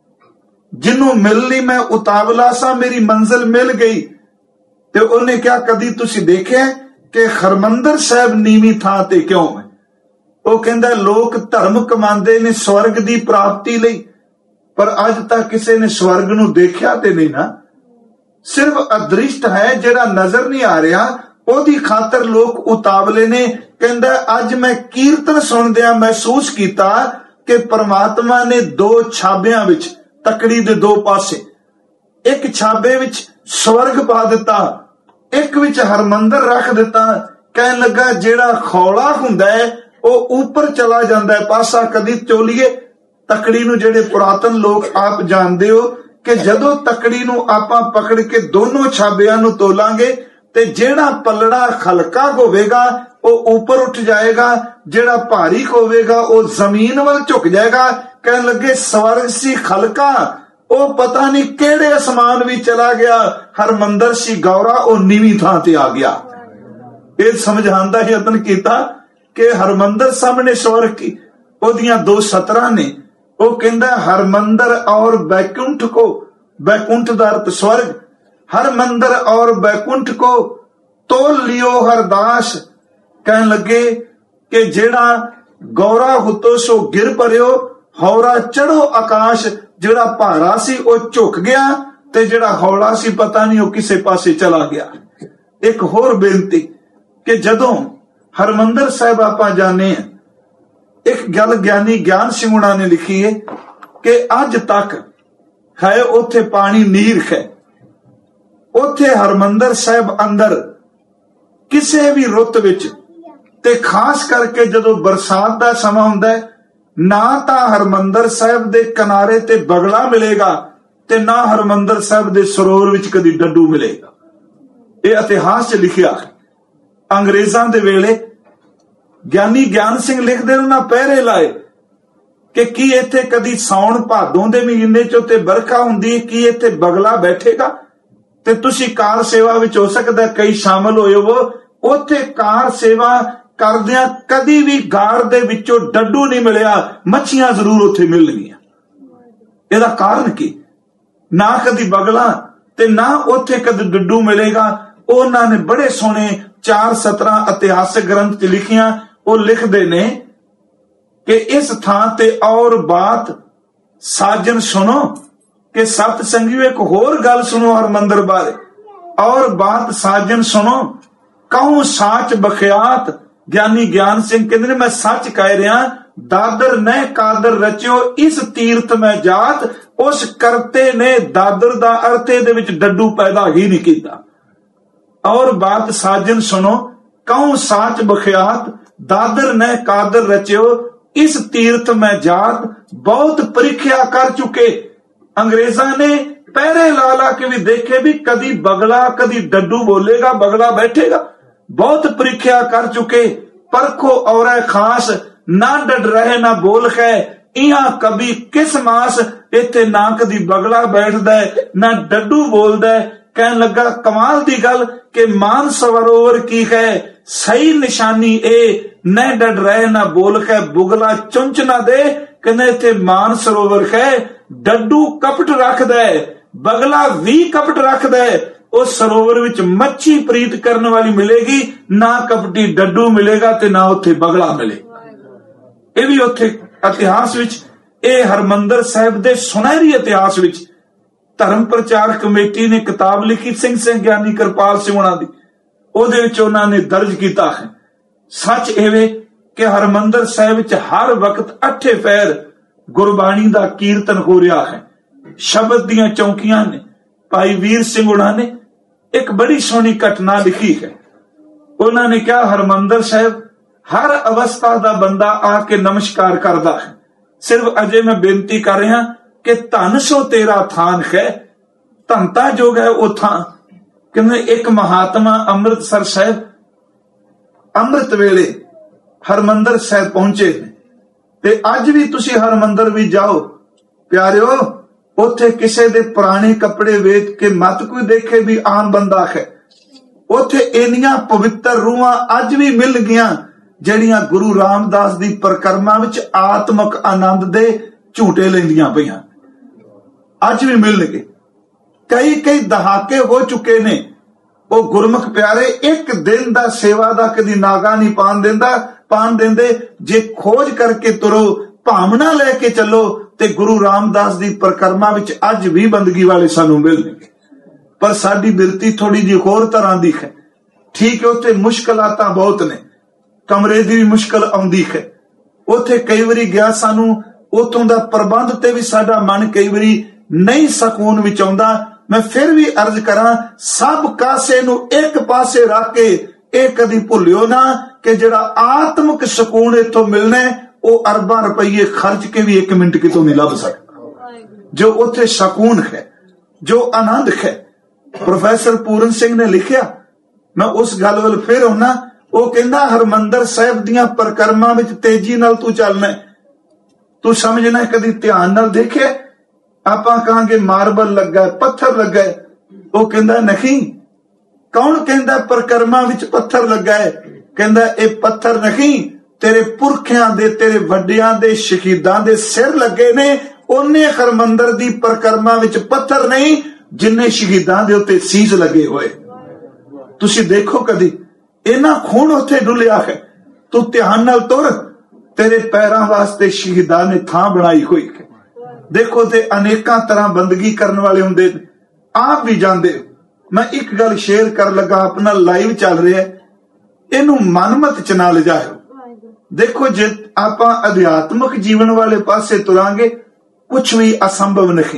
Speaker 1: ਜਿਹਨੂੰ ਮਿਲ ਲਈ ਮੈਂ ਉਤਾਵਲਾ ਸਾ, ਮੇਰੀ ਮੰਜ਼ਿਲ ਮਿਲ ਗਈ। ਤੇ ਉਹਨੇ ਕਿਹਾ ਕਦੀ ਤੁਸੀਂ ਦੇਖਿਆ ਕਿ ਹਰਮੰਦਰ ਸਾਹਿਬ ਨੀਵੀਂ ਥਾਂ ਤੇ ਕਿਉਂ ਹੈ? ਉਹ ਕਹਿੰਦਾ ਲੋਕ ਧਰਮ ਕਮਾਉਂਦੇ ਨੇ ਸਵਰਗ ਦੀ ਪ੍ਰਾਪਤੀ ਲਈ, ਪਰ ਅੱਜ ਤੱਕ ਕਿਸੇ ਨੇ ਸਵਰਗ ਨੂੰ ਦੇਖਿਆ ਤੇ ਨਹੀਂ ਨਾ। ਸਿਰਫ ਅਦ੍ਰਿਸ਼ਟ ਹੈ ਜਿਹੜਾ ਨਜ਼ਰ ਨਹੀਂ ਆ ਰਿਹਾ, ਉਹਦੀ ਖਾਤਰ ਲੋਕ ਉਤਾਵਲੇ ਨੇ। ਕਹਿੰਦਾ ਅੱਜ ਮੈਂ ਕੀਰਤਨ ਸੁਣਦਿਆਂ ਮਹਿਸੂਸ ਕੀਤਾ ਕਿ ਪਰਮਾਤਮਾ ਨੇ ਦੋ ਛਾਬਿਆਂ ਵਿੱਚ, ਤਕੜੀ ਦੇ ਦੋ ਪਾਸੇ, ਇੱਕ ਛਾਬੇ ਵਿੱਚ ਸਵਰਗ ਪਾ ਦਿੱਤਾ, ਇੱਕ ਵਿੱਚ ਹਰਮੰਦਰ ਰੱਖ ਦਿੱਤਾ। ਕਹਿਣ ਲੱਗਾ ਜਿਹੜਾ ਖੌਲਾ ਹੁੰਦਾ ਹੈ ਉਹ ਉੱਪਰ ਚਲਾ ਜਾਂਦਾ ਹੈ ਪਾਸਾ, ਕਦੀ ਚੋਲੀਏ ਤਕੜੀ ਨੂੰ। ਜਿਹੜੇ ਪੁਰਾਤਨ ਲੋਕ ਆਪ ਜਾਣਦੇ ਹੋ ਕਿ ਜਦੋਂ ਤਕੜੀ ਨੂੰ ਆਪਾਂ ਪਕੜ ਕੇ ਦੋਨੋਂ ਛਾਬਿਆਂ ਨੂੰ ਤੋਲਾਂਗੇ ਤੇ ਜਿਹੜਾ ਪਲੜਾ ਹਲਕਾ ਹੋਵੇਗਾ ਉਹ ਉੱਪਰ ਉੱਠ ਜਾਏਗਾ, ਜਿਹੜਾ ਭਾਰੀ ਹੋਵੇਗਾ ਉਹ ਜ਼ਮੀਨ ਵੱਲ ਝੁਕ ਜਾਏਗਾ। ਕਹਿਣ ਲੱਗੇ ਸਵਰਗ ਸੀ ਹਲਕਾ, ਉਹ ਪਤਾ ਨਹੀਂ ਕਿਹੜੇ ਅਸਮਾਨ ਵੀ ਚਲਾ ਗਿਆ। ਹਰਮੰਦਰ ਸੀ ਗੌਰਾ, ਉਹ ਨੀਵੀਂ ਥਾਂ ਤੇ ਆ ਗਿਆ। ਇਹ ਸਮਝਾਉਣ ਦਾ ਯਤਨ ਕੀਤਾ ਕਿ ਹਰਮੰਦਰ ਸਾਹਮਣੇ ਸਵਰਗ ਕੀ, ਉਹਦੀਆਂ ਦੋ ਸਤਰਾਂ ਨੇ। ਉਹ ਕਹਿੰਦਾ ਹਰਮੰਦਰ ਔਰ ਬੈਕੁੰਠ ਕੋ, ਬੈਕੁੰਠ ਦਾ ਅਰਥ ਸਵਰਗ, ਹਰਮੰਦਰ ਔਰ ਬੈਕੁੰਠ ਕੋ ਤੋਲ ਲਿਓ ਹਰਦਾਸ। ਕਹਿਣ ਲੱਗੇ ਕਿ ਜਿਹੜਾ ਗੌਰਾ ਹੁਤੋ ਸੋ ਗਿਰ ਪਰਿਓ, ਹੌਰਾ ਚੜੋ ਆਕਾਸ਼। ਜਿਹੜਾ ਭਾਰਾ ਸੀ ਉਹ ਝੁਕ ਗਿਆ ਤੇ ਜਿਹੜਾ ਹੌਲਾ ਸੀ ਪਤਾ ਨਹੀਂ ਉਹ ਕਿਸੇ ਪਾਸੇ ਚਲਾ ਗਿਆ। ਇੱਕ ਹੋਰ ਬੇਨਤੀ ਕਿ ਜਦੋਂ ਹਰਮੰਦਰ ਸਾਹਿਬ ਆਪਾਂ ਜਾਣੇ ਆ, ਇੱਕ ਗੱਲ ਗਿਆਨੀ ਗਿਆਨ ਸਿੰਘ ਹੁਣਾਂ ਨੇ ਲਿਖੀ ਹੈ ਕਿ ਅੱਜ ਤੱਕ ਹੈ ਉੱਥੇ ਪਾਣੀ ਨੀਰ ਹੈ। ਉੱਥੇ ਹਰਮੰਦਰ ਸਾਹਿਬ ਅੰਦਰ ਕਿਸੇ ਵੀ ਰੁੱਤ ਵਿੱਚ, ਤੇ ਖਾਸ ਕਰਕੇ ਜਦੋਂ ਬਰਸਾਤ ਦਾ ਸਮਾਂ ਹੁੰਦਾ ਹੈ, ਨਾ ਤਾਂ ਹਰਮੰਦਰ ਸਾਹਿਬ ਦੇ ਕਿਨਾਰੇ ਤੇ ਬਗਲਾ ਮਿਲੇਗਾ ਤੇ ਨਾ ਹਰਮੰਦਰ ਸਾਹਿਬ ਦੇ ਸਰੋਵਰ ਵਿੱਚ ਕਦੀ ਡੱਡੂ ਮਿਲੇਗਾ। ਇਹ ਇਤਿਹਾਸ 'ਚ ਲਿਖਿਆ ਹੈ। ਅੰਗਰੇਜ਼ਾਂ ਦੇ ਵੇਲੇ ਗਿਆਨੀ ਗਿਆਨ ਸਿੰਘ ਲਿਖਦੇ ਉਹਨਾਂ ਪਹਿਰੇ ਲਾਏ ਕਿ ਕੀ ਇੱਥੇ ਕਦੀ ਸਾਉਣ ਭਾਦੋਂ ਦੇ ਮਹੀਨੇ 'ਚ ਉੱਤੇ ਬਰਖਾ ਹੁੰਦੀ, ਕੀ ਇੱਥੇ ਬਗਲਾ ਬੈਠੇਗਾ? ਤੇ ਤੁਸੀਂ ਕਾਰ ਸੇਵਾ ਵਿੱਚ ਹੋ ਸਕਦਾ ਕਈ ਸ਼ਾਮਲ ਹੋਏ ਹੋ। ਉੱਥੇ ਕਾਰ ਸੇਵਾ ਕਰਦਿਆਂ ਕਦੀ ਵੀ ਗਾਰ ਦੇ ਵਿੱਚੋਂ ਡੱਡੂ ਨਹੀਂ ਮਿਲਿਆ, ਮੱਛੀਆਂ ਜ਼ਰੂਰ ਉੱਥੇ ਮਿਲਣਗੀਆਂ। ਇਹਦਾ ਕਾਰਨ ਕੀ? ਨਾ ਕਦੀ ਬਗਲਾ ਤੇ ਨਾ ਉੱਥੇ ਕਦੀ ਡੱਡੂ ਮਿਲੇਗਾ। ਉਹਨਾਂ ਨੇ ਬੜੇ ਸੋਹਣੇ 4 ਸਤਰਾਂ ਇਤਿਹਾਸਕ ਗ੍ਰੰਥ 'ਚ ਲਿਖੀਆਂ। ਉਹ ਲਿਖਦੇ ਨੇ ਕਿ ਇਸ ਥਾਂ ਤੇ ਔਰ ਬਾਤ ਸਾਜਨ ਸੁਣੋ, ਕਿ ਸਤ ਸੰਗੀਓ ਇੱਕ ਹੋਰ ਗੱਲ ਸੁਣੋ ਹਰਮੰਦਰ ਬਾਰੇ। ਔਰ ਬਾਤ ਸਾਜਨ ਸੁਣੋ ਕਹੂੰ ਸਾਚ ਬਖਿਆਤ। ਗਿਆਨੀ ਗਿਆਨ ਸਿੰਘ ਕਹਿੰਦੇ ਨੇ ਮੈਂ ਸੱਚ ਕਹਿ ਰਿਹਾ, ਦਾਦਰ ਨੇ ਕਾਦਰ ਰਚਿਓ ਇਸ ਤੀਰਥ ਮੈਂ ਜਾਤ। ਉਸ ਕਰਤੇ ਨੇ ਦਾਦਰ ਦਾ ਅਰਥ ਇਹਦੇ ਵਿੱਚ ਡੱਡੂ ਪੈਦਾ ਹੀ ਨਹੀਂ ਕੀਤਾ। ਔਰ ਬਾਤ ਸਾਜਨ ਸੁਣੋ ਕਹੂੰ ਸਾਚ ਬਖਿਆਤ, ਦਾਦਰ ਨੇ ਕਾਦਰ ਰਚਿਓ ਇਸ ਤੀਰਥ ਮੈਂ ਜਾਤ। ਬਹੁਤ ਪ੍ਰੀਖਿਆ ਕਰ ਚੁੱਕੇ ਅੰਗਰੇਜ਼ਾਂ ਨੇ, ਪਹਿਰੇ ਲਾ ਲਾ ਕੇ ਵੀ ਦੇਖੇ ਵੀ ਕਦੀ ਬਗਲਾ ਕਦੀ ਡੱਡੂ ਬੋਲੇਗਾ, ਬਗਲਾ ਬੈਠੇਗਾ। ਬਹੁਤ ਪ੍ਰੀਖਿਆ ਕਰ ਚੁੱਕੇ, ਪਰਖੋ ਔਰੇ ਖਾਸ, ਨਾ ਡਡ ਰਹੇ ਨਾ ਬੋਲ ਹੈ। ਇਹਾਂ ਕभी ਕਿਸ ਮਾਸ, ਇੱਥੇ ਨਾ ਕਦੀ ਬਗਲਾ ਬੈਠਦਾ ਹੈ ਨਾ ਡੱਡੂ ਬੋਲਦਾ ਹੈ। ਕਹਿਣ ਲੱਗਾ ਕਮਾਲ ਦੀ ਗੱਲ ਕਿ ਮਾਨ ਸਰੋਵਰ ਕੀ ਹੈ, ਸਹੀ ਨਿਸ਼ਾਨੀ ਇਹ ਨਾ ਡਡ ਰਹੇ ਨਾ ਬੋਲ ਹੈ, ਬੁਗਲਾ ਚੁੰਚ ਨਾ ਦੇ। ਕਹਿੰਦੇ ਇੱਥੇ ਮਾਨ ਸਰੋਵਰ ਹੈ, ਡੱਡੂ ਕਪਟ ਰੱਖਦਾ ਹੈ, ਬਗਲਾ ਵੀ ਕਪਟ ਰੱਖਦਾ ਹੈ। ਉਸ ਸਰੋਵਰ ਵਿੱਚ ਮੱਛੀ ਪ੍ਰੀਤ ਕਰਨ ਵਾਲੀ ਮਿਲੇਗੀ, ਨਾ ਕਪਟੀ ਡੱਡੂ ਮਿਲੇਗਾ ਤੇ ਨਾ ਉੱਥੇ ਬਗਲਾ ਮਿਲੇ। ਇਹ ਵੀ ਉੱਥੇ ਇਤਿਹਾਸ ਵਿੱਚ, ਇਹ ਹਰਮੰਦਰ ਸਾਹਿਬ ਦੇ ਸੁਨਹਿਰੀ ਇਤਿਹਾਸ ਵਿੱਚ ਧਰਮ ਪ੍ਰਚਾਰ ਕਮੇਟੀ ਨੇ ਕਿਤਾਬ ਲਿਖੀ, ਸਿੰਘ ਗਿਆਨੀ ਕਿਰਪਾਲ ਸਿੰਘ ਉਹਨਾਂ ਦੀ। ਉਹਦੇ ਵਿੱਚ ਉਹਨਾਂ ਨੇ ਦਰਜ ਕੀਤਾ ਹੈ ਸੱਚ ਇਹ ਕਿ ਹਰਮੰਦਰ ਸਾਹਿਬ ਵਿੱਚ ਹਰ ਵਕਤ 8 ਪਹਿਰ ਗੁਰਬਾਣੀ ਦਾ ਕੀਰਤਨ ਹੋ ਰਿਹਾ ਹੈ। ਸ਼ਬਦ ਦੀਆਂ ਚੌਕੀਆਂ ਨੇ। ਭਾਈ ਵੀਰ ਸਿੰਘ ਉਹਨਾਂ ਨੇ ਇੱਕ ਬੜੀ ਸੋਹਣੀ ਘਟਨਾ ਲਿਖੀ ਹੈ। ਉਹਨਾਂ ਨੇ ਕਿਹਾ ਹਰਮੰਦਰ ਸਾਹਿਬ ਹਰ ਅਵਸਥਾ ਦਾ ਬੰਦਾ ਆ ਕੇ ਨਮਸਕਾਰ ਕਰਦਾ ਹੈ। ਸਿਰਫ ਅਜੇ ਮੈਂ ਬੇਨਤੀ ਕਰ ਰਿਹਾ ਕਿ ਧਨ ਸੋ ਤੇਰਾ ਥਾਨ ਹੈ, ਧਨਤਾ ਜੋਗ ਹੈ ਉਹ ਥਾਂ। ਕਹਿੰਦੇ ਇੱਕ ਮਹਾਤਮਾ ਅੰਮ੍ਰਿਤਸਰ ਸਾਹਿਬ ਅੰਮ੍ਰਿਤ ਵੇਲੇ ਹਰਮੰਦਰ ਸਾਹਿਬ ਪਹੁੰਚੇ ਤੇ ਅੱਜ ਵੀ ਤੁਸੀਂ ਹਰਮੰਦਰ ਵੀ ਜਾਓ ਪਿਆਰਿਓ, ਉੱਥੇ ਕਿਸੇ ਦੇ ਪੁਰਾਣੇ ਕੱਪੜੇ ਵੇਚ ਕੇ ਮਤ ਕੋਈ ਦੇਖੇ ਵੀ ਆਮ ਬੰਦਾ ਹੈ। ਉੱਥੇ ਇੰਨੀਆਂ ਪਵਿੱਤਰ ਰੂਹਾਂ ਅੱਜ ਵੀ ਮਿਲ ਗਈਆਂ ਜਿਹੜੀਆਂ ਗੁਰੂ ਰਾਮਦਾਸ ਦੀ ਪਰਿਕਰਮਾ ਵਿੱਚ ਆਤਮਿਕ ਆਨੰਦ ਦੇ ਝੂਟੇ ਲੈਂਦੀਆਂ ਪਈਆਂ, ਅੱਜ ਵੀ ਮਿਲਣਗੇ। ਕਈ ਦਹਾਕੇ ਹੋ ਚੁੱਕੇ ਨੇ। ਉਹ ਗੁਰਮੁਖ ਪਿਆਰੇ ਇੱਕ ਦਿਨ ਦਾ ਸੇਵਾ ਦਾ ਕਦੀ ਨਾਗਾ ਨਹੀਂ ਪਾਣ ਦਿੰਦੇ। ਜੇ ਖੋਜ ਕਰਕੇ ਤੁਰੋ, ਭਾਵਨਾ ਲੈ ਕੇ ਚੱਲੋ ਤੇ ਗੁਰੂ ਰਾਮਦਾਸ ਦੀ ਪਰਿਕਰਮਾ ਵਿੱਚ ਅੱਜ ਵੀ ਬੰਦਗੀ ਵਾਲੇ ਸਾਨੂੰ ਮਿਲਣਗੇ। ਪਰ ਸਾਡੀ ਬਿਰਤੀ ਥੋੜੀ ਜਿਹੀ ਹੋਰ ਤਰ੍ਹਾਂ ਦੀ ਹੈ। ਠੀਕ ਹੈ, ਉੱਥੇ ਮੁਸ਼ਕਲਾਂ ਤਾਂ ਬਹੁਤ ਨੇ, ਕਮਰੇ ਦੀ ਵੀ ਮੁਸ਼ਕਲ ਆਉਂਦੀ ਹੈ। ਉੱਥੇ ਕਈ ਵਾਰੀ ਗਿਆ ਸਾਨੂੰ, ਉਥੋਂ ਦਾ ਪ੍ਰਬੰਧ ਤੇ ਵੀ ਸਾਡਾ ਮਨ ਕਈ ਵਾਰੀ ਨਹੀਂ ਸਕੂਨ ਵਿੱਚ ਆਉਂਦਾ। ਮੈਂ ਫਿਰ ਵੀ ਅਰਜ਼ ਕਰਾਂ, ਸਭ ਕਾਸੇ ਨੂੰ ਇੱਕ ਪਾਸੇ ਰੱਖ ਕੇ ਇਹ ਕਦੀ ਭੁੱਲਿਓ ਨਾ ਕਿ ਜਿਹੜਾ ਆਤਮਿਕ ਸਕੂਨ ਇੱਥੋਂ ਮਿਲਣਾ ਉਹ ਅਰਬਾਂ ਰੁਪਈਏ ਖਰਚ ਕੇ ਵੀ 1 ਮਿੰਟ ਕਿਤੋਂ ਨਹੀਂ ਲੱਭ ਸਕਦਾ। ਜੋ ਉੱਥੇ ਸਕੂਨ ਹੈ, ਜੋ ਆਨੰਦ ਹੈ। ਪ੍ਰੋਫੈਸਰ ਪੂਰਨ ਸਿੰਘ ਨੇ ਲਿਖਿਆ, ਮੈਂ ਉਸ ਗੱਲ ਵੱਲ ਫਿਰ ਆਉਣਾ। ਉਹ ਕਹਿੰਦਾ ਹਰਮੰਦਰ ਸਾਹਿਬ ਦੀਆਂ ਪਰਿਕਰਮਾ ਵਿੱਚ ਤੇਜ਼ੀ ਨਾਲ ਤੂੰ ਚੱਲਣਾ, ਤੂੰ ਸਮਝਣਾ। ਕਦੀ ਧਿਆਨ ਨਾਲ ਦੇਖਿਆ, ਆਪਾਂ ਕਹਾਂਗੇ ਮਾਰਬਲ ਲੱਗਾ, ਪੱਥਰ ਲੱਗਾ। ਉਹ ਕਹਿੰਦਾ ਨਹੀਂ। ਕੌਣ ਕਹਿੰਦਾ ਪਰਿਕਰਮਾ ਵਿੱਚ ਪੱਥਰ ਲੱਗਾ ਹੈ? ਕਹਿੰਦਾ ਇਹ ਪੱਥਰ ਨਹੀਂ, ਤੇਰੇ ਪੁਰਖਿਆਂ ਦੇ, ਤੇਰੇ ਵੱਡਿਆਂ ਦੇ, ਸ਼ਹੀਦਾਂ ਦੇ ਸਿਰ ਲੱਗੇ ਨੇ। ਉਹਨੇ ਹਰਮੰਦਰ ਦੀ ਪਰਿਕਰਮਾ ਵਿੱਚ ਪੱਥਰ ਨਹੀਂ ਜਿੰਨੇ ਸ਼ਹੀਦਾਂ ਦੇ ਉੱਤੇ ਸੀਸ ਲੱਗੇ ਹੋਏ। ਤੁਸੀਂ ਦੇਖੋ ਕਦੀ ਇਹਨਾਂ ਖੂਨ ਉੱਥੇ ਡੁੱਲਿਆ ਹੈ। ਤੂੰ ਧਿਆਨ ਨਾਲ ਤੁਰ, ਤੇਰੇ ਪੈਰਾਂ ਵਾਸਤੇ ਸ਼ਹੀਦਾਂ ਨੇ ਥਾਂ ਬਣਾਈ ਹੋਈ ਹੈ। ਦੇਖੋ ਤੇ ਅਨੇਕਾਂ ਤਰ੍ਹਾਂ ਬੰਦਗੀ ਕਰਨ ਵਾਲੇ ਹੁੰਦੇ, ਆਪ ਵੀ ਜਾਂਦੇ। ਮੈਂ ਇੱਕ ਗੱਲ ਸ਼ੇਅਰ ਕਰਨ ਲੱਗਾ, ਆਪਣਾ ਲਾਈਵ ਚੱਲ ਰਿਹਾ, ਇਹਨੂੰ ਮਨਮਤ ਚ ਨਾ ਲਿਜਾਇਓ। ਦੇਖੋ ਜੇ ਆਪਾਂ ਅਧਿਆਤਮਿਕ ਜੀਵਨ ਵਾਲੇ ਪਾਸੇ ਤੁਰਾਂਗੇ, ਕੁਛ ਵੀ ਅਸੰਭਵ ਨਹੀਂ।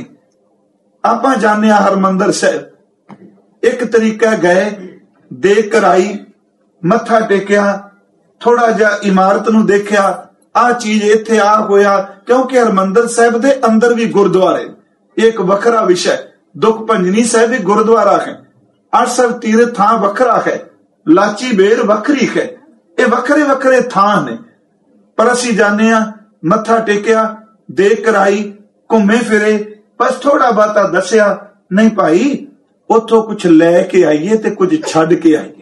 Speaker 1: ਆਪਾਂ ਜਾਣਦੇ ਹਾਂ ਹਰਮੰਦਰ ਸਾਹਿਬ, ਇੱਕ ਤਰੀਕਾ ਗਏ, ਦੇਖ ਕਰ ਆਈ, ਮੱਥਾ ਟੇਕਿਆ, ਥੋੜਾ ਜਿਹਾ ਇਮਾਰਤ ਨੂੰ ਦੇਖਿਆ, ਆਹ ਚੀਜ਼ ਇੱਥੇ ਆ ਹੋਇਆ। ਕਿਉਂਕਿ ਹਰਮੰਦਰ ਸਾਹਿਬ ਦੇ ਅੰਦਰ ਵੀ ਗੁਰਦੁਆਰੇ, ਇੱਕ ਵੱਖਰਾ ਵਿਸ਼ਾ। ਦੁੱਖ ਭੰਜਨੀ ਸਾਹਿਬ ਵੀ ਗੁਰਦੁਆਰਾ ਹੈ, ਅਰਸਰ ਤੀਰਥ ਥਾਂ ਵੱਖਰਾ ਹੈ, ਲਾਚੀ ਬੇਰ ਵੱਖਰੀ ਹੈ। ਇਹ ਵੱਖਰੇ ਵੱਖਰੇ ਥਾਂ ਨੇ। ਪਰ ਅਸੀਂ ਜਾਣੇ ਆ, ਮੱਥਾ ਟੇਕਿਆ, ਦੇਖ ਕਰ ਆਈ, ਘੁੰਮੇ ਫਿਰੇ, ਬਸ ਥੋੜਾ ਬਾਤਾ ਦੱਸਿਆ। ਨਹੀਂ ਭਾਈ, ਉੱਥੋਂ ਕੁਝ ਲੈ ਕੇ ਆਈਏ ਤੇ ਕੁਝ ਛੱਡ ਕੇ ਆਈਏ।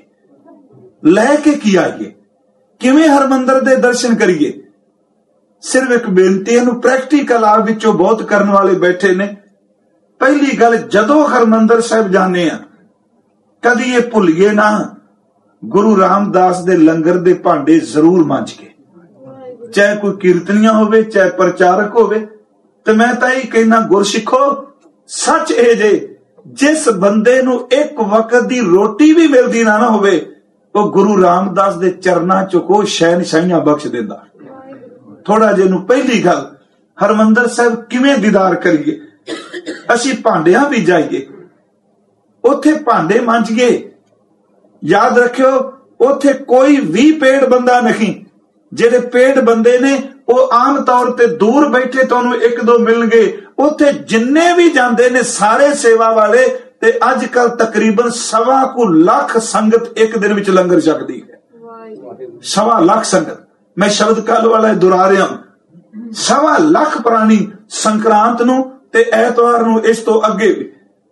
Speaker 1: ਲੈ ਕੇ ਕੀ ਆਈਏ? ਕਿਵੇਂ ਹਰਮੰਦਰ ਦੇ ਦਰਸ਼ਨ ਕਰੀਏ? ਸਿਰਫ ਇੱਕ ਬੇਨਤੀ, ਇਹਨੂੰ ਪ੍ਰੈਕਟੀਕਲ ਆਪ ਵਿੱਚੋਂ ਬਹੁਤ ਕਰਨ ਵਾਲੇ ਬੈਠੇ ਨੇ। ਪਹਿਲੀ ਗੱਲ, ਜਦੋਂ ਹਰਮੰਦਰ ਸਾਹਿਬ ਜਾਂਦੇ ਆ, ਕਦੀ ਇਹ ਭੁੱਲੀਏ ਨਾ, ਗੁਰੂ ਰਾਮਦਾਸ ਦੇ ਲੰਗਰ ਦੇ ਭਾਂਡੇ ਜ਼ਰੂਰ ਮਾਂਜ ਕੇ, ਚਾਹੇ ਕੋਈ ਕੀਰਤਨੀਆ ਹੋਵੇ, ਚਾਹੇ ਪ੍ਰਚਾਰਕ ਹੋਵੇ। ਤੇ ਮੈਂ ਤਾਂ ਇਹ ਕਹਿਣਾ, ਗੁਰਸਿੱਖੋ, ਸੱਚ ਇਹ ਜੇ, ਜਿਸ ਬੰਦੇ ਨੂੰ ਇੱਕ ਵਕਤ ਦੀ ਰੋਟੀ ਵੀ ਮਿਲਦੀ ਨਾ ਹੋਵੇ, ਉਹ ਗੁਰੂ ਰਾਮਦਾਸ ਦੇ ਚਰਨਾਂ ਚ ਕੋ ਸ਼ਹਿਨਸ਼ਾਹੀਆਂ ਬਖਸ਼ ਦਿੰਦਾ। ਥੋੜਾ ਜਿਹਾ ਨੂੰ ਪਹਿਲੀ ਗੱਲ, ਹਰਮੰਦਰ ਸਾਹਿਬ ਕਿਵੇਂ ਦੀਦਾਰ ਕਰੀਏ? ਅਸੀਂ ਭਾਂਡਿਆਂ ਵੀ ਜਾਈਏ, ਉੱਥੇ ਭਾਂਡੇ ਮਾਂਜੀਏ। ਯਾਦ ਰੱਖਿਓ, ਉੱਥੇ ਕੋਈ ਵੀ ਪੇੜ ਬੰਦਾ ਨਹੀਂ। ਜਿਹੜੇ ਪੇੜ ਬੰਦੇ ਨੇ ਉਹ ਆਮ ਤੌਰ ਤੇ ਦੂਰ ਬੈਠੇ ਤੁਹਾਨੂੰ 1-2 ਮਿਲਣਗੇ। ਉੱਥੇ ਜਿੰਨੇ ਵੀ ਜਾਂਦੇ ਨੇ ਸਾਰੇ ਸੇਵਾ ਵਾਲੇ। ਤੇ ਅੱਜ ਕੱਲ ਤਕਰੀਬਨ 1.25 ਲੱਖ ਸੰਗਤ ਇੱਕ ਦਿਨ ਵਿੱਚ ਲੰਗਰ ਛਕਦੀ ਹੈ। 1.25 ਲੱਖ ਸੰਗਤ। ਮੈਂ ਸ਼ਬਦ ਕੱਲ ਵਾਲਾ ਦੁਹਰਾ ਰਿਹਾ, 1.25 ਲੱਖ ਪੁਰਾਣੀ ਸੰਕਰਾਂਤ ਨੂੰ ਤੇ ਐਤਵਾਰ ਨੂੰ, ਇਸ ਤੋਂ ਅੱਗੇ ਵੀ।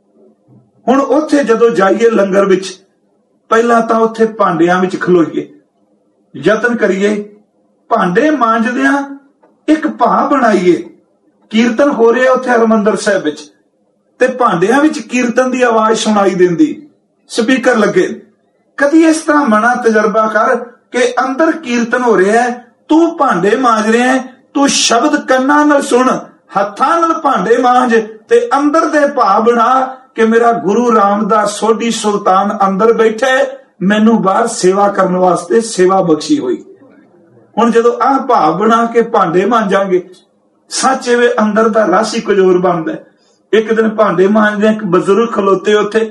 Speaker 1: ਹੁਣ ਉੱਥੇ ਜਦੋਂ ਜਾਈਏ ਲੰਗਰ ਵਿੱਚ, ਪਹਿਲਾਂ ਤਾਂ ਉੱਥੇ ਭਾਂਡਿਆਂ ਵਿੱਚ ਖਲੋਈਏ, ਯਤਨ ਕਰੀਏ, ਭਾਂਡੇ ਮਾਂਜਦਿਆਂ ਇੱਕ ਭਾਅ ਬਣਾਈਏ। ਕੀਰਤਨ ਹੋ ਰਿਹਾ ਉੱਥੇ ਹਰਮੰਦਰ ਸਾਹਿਬ ਵਿੱਚ, ਤੇ ਭਾਂਡਿਆਂ ਵਿੱਚ ਕੀਰਤਨ ਦੀ ਆਵਾਜ਼ ਸੁਣਾਈ ਦਿੰਦੀ, ਸਪੀਕਰ ਲੱਗੇ। ਕਦੀ ਇਸ ਤਰ੍ਹਾਂ ਮਨਾ ਤਜਰਬਾ ਕਰ ਕਿ ਅੰਦਰ ਕੀਰਤਨ ਹੋ ਰਿਹਾ, ਤੂੰ ਭਾਂਡੇ ਮਾਂਜ ਰਿਹਾ, ਤੂੰ ਸ਼ਬਦ ਕੰਨਾਂ ਨਾਲ ਸੁਣ, ਹੱਥਾਂ ਨਾਲ ਭਾਂਡੇ ਮਾਂਜ, ਤੇ ਅੰਦਰ ਦੇ ਭਾਅ ਬਣਾ ਕਿ ਮੇਰਾ ਗੁਰੂ ਰਾਮਦਾਸ ਸੋਢੀ ਸੁਲਤਾਨ ਅੰਦਰ ਬੈਠਾ, ਮੈਨੂੰ ਬਾਹਰ ਸੇਵਾ ਕਰਨ ਵਾਸਤੇ ਸੇਵਾ ਬਖਸ਼ੀ ਹੋਈ। ਹੁਣ ਜਦੋਂ ਆਹ ਭਾਵ ਬਣਾ ਕੇ ਭਾਂਡੇ ਮਾਂਜਾਂਗੇ, ਸੱਚ ਇਹ ਅੰਦਰ ਦਾ ਰਸ ਹੀ ਕੁਝ ਹੋਰ ਬਣਦਾ। ਇੱਕ ਦਿਨ ਭਾਂਡੇ ਮਾਂਜਦੇ ਇੱਕ ਬਜ਼ੁਰਗ ਖਲੋਤੇ ਉੱਥੇ,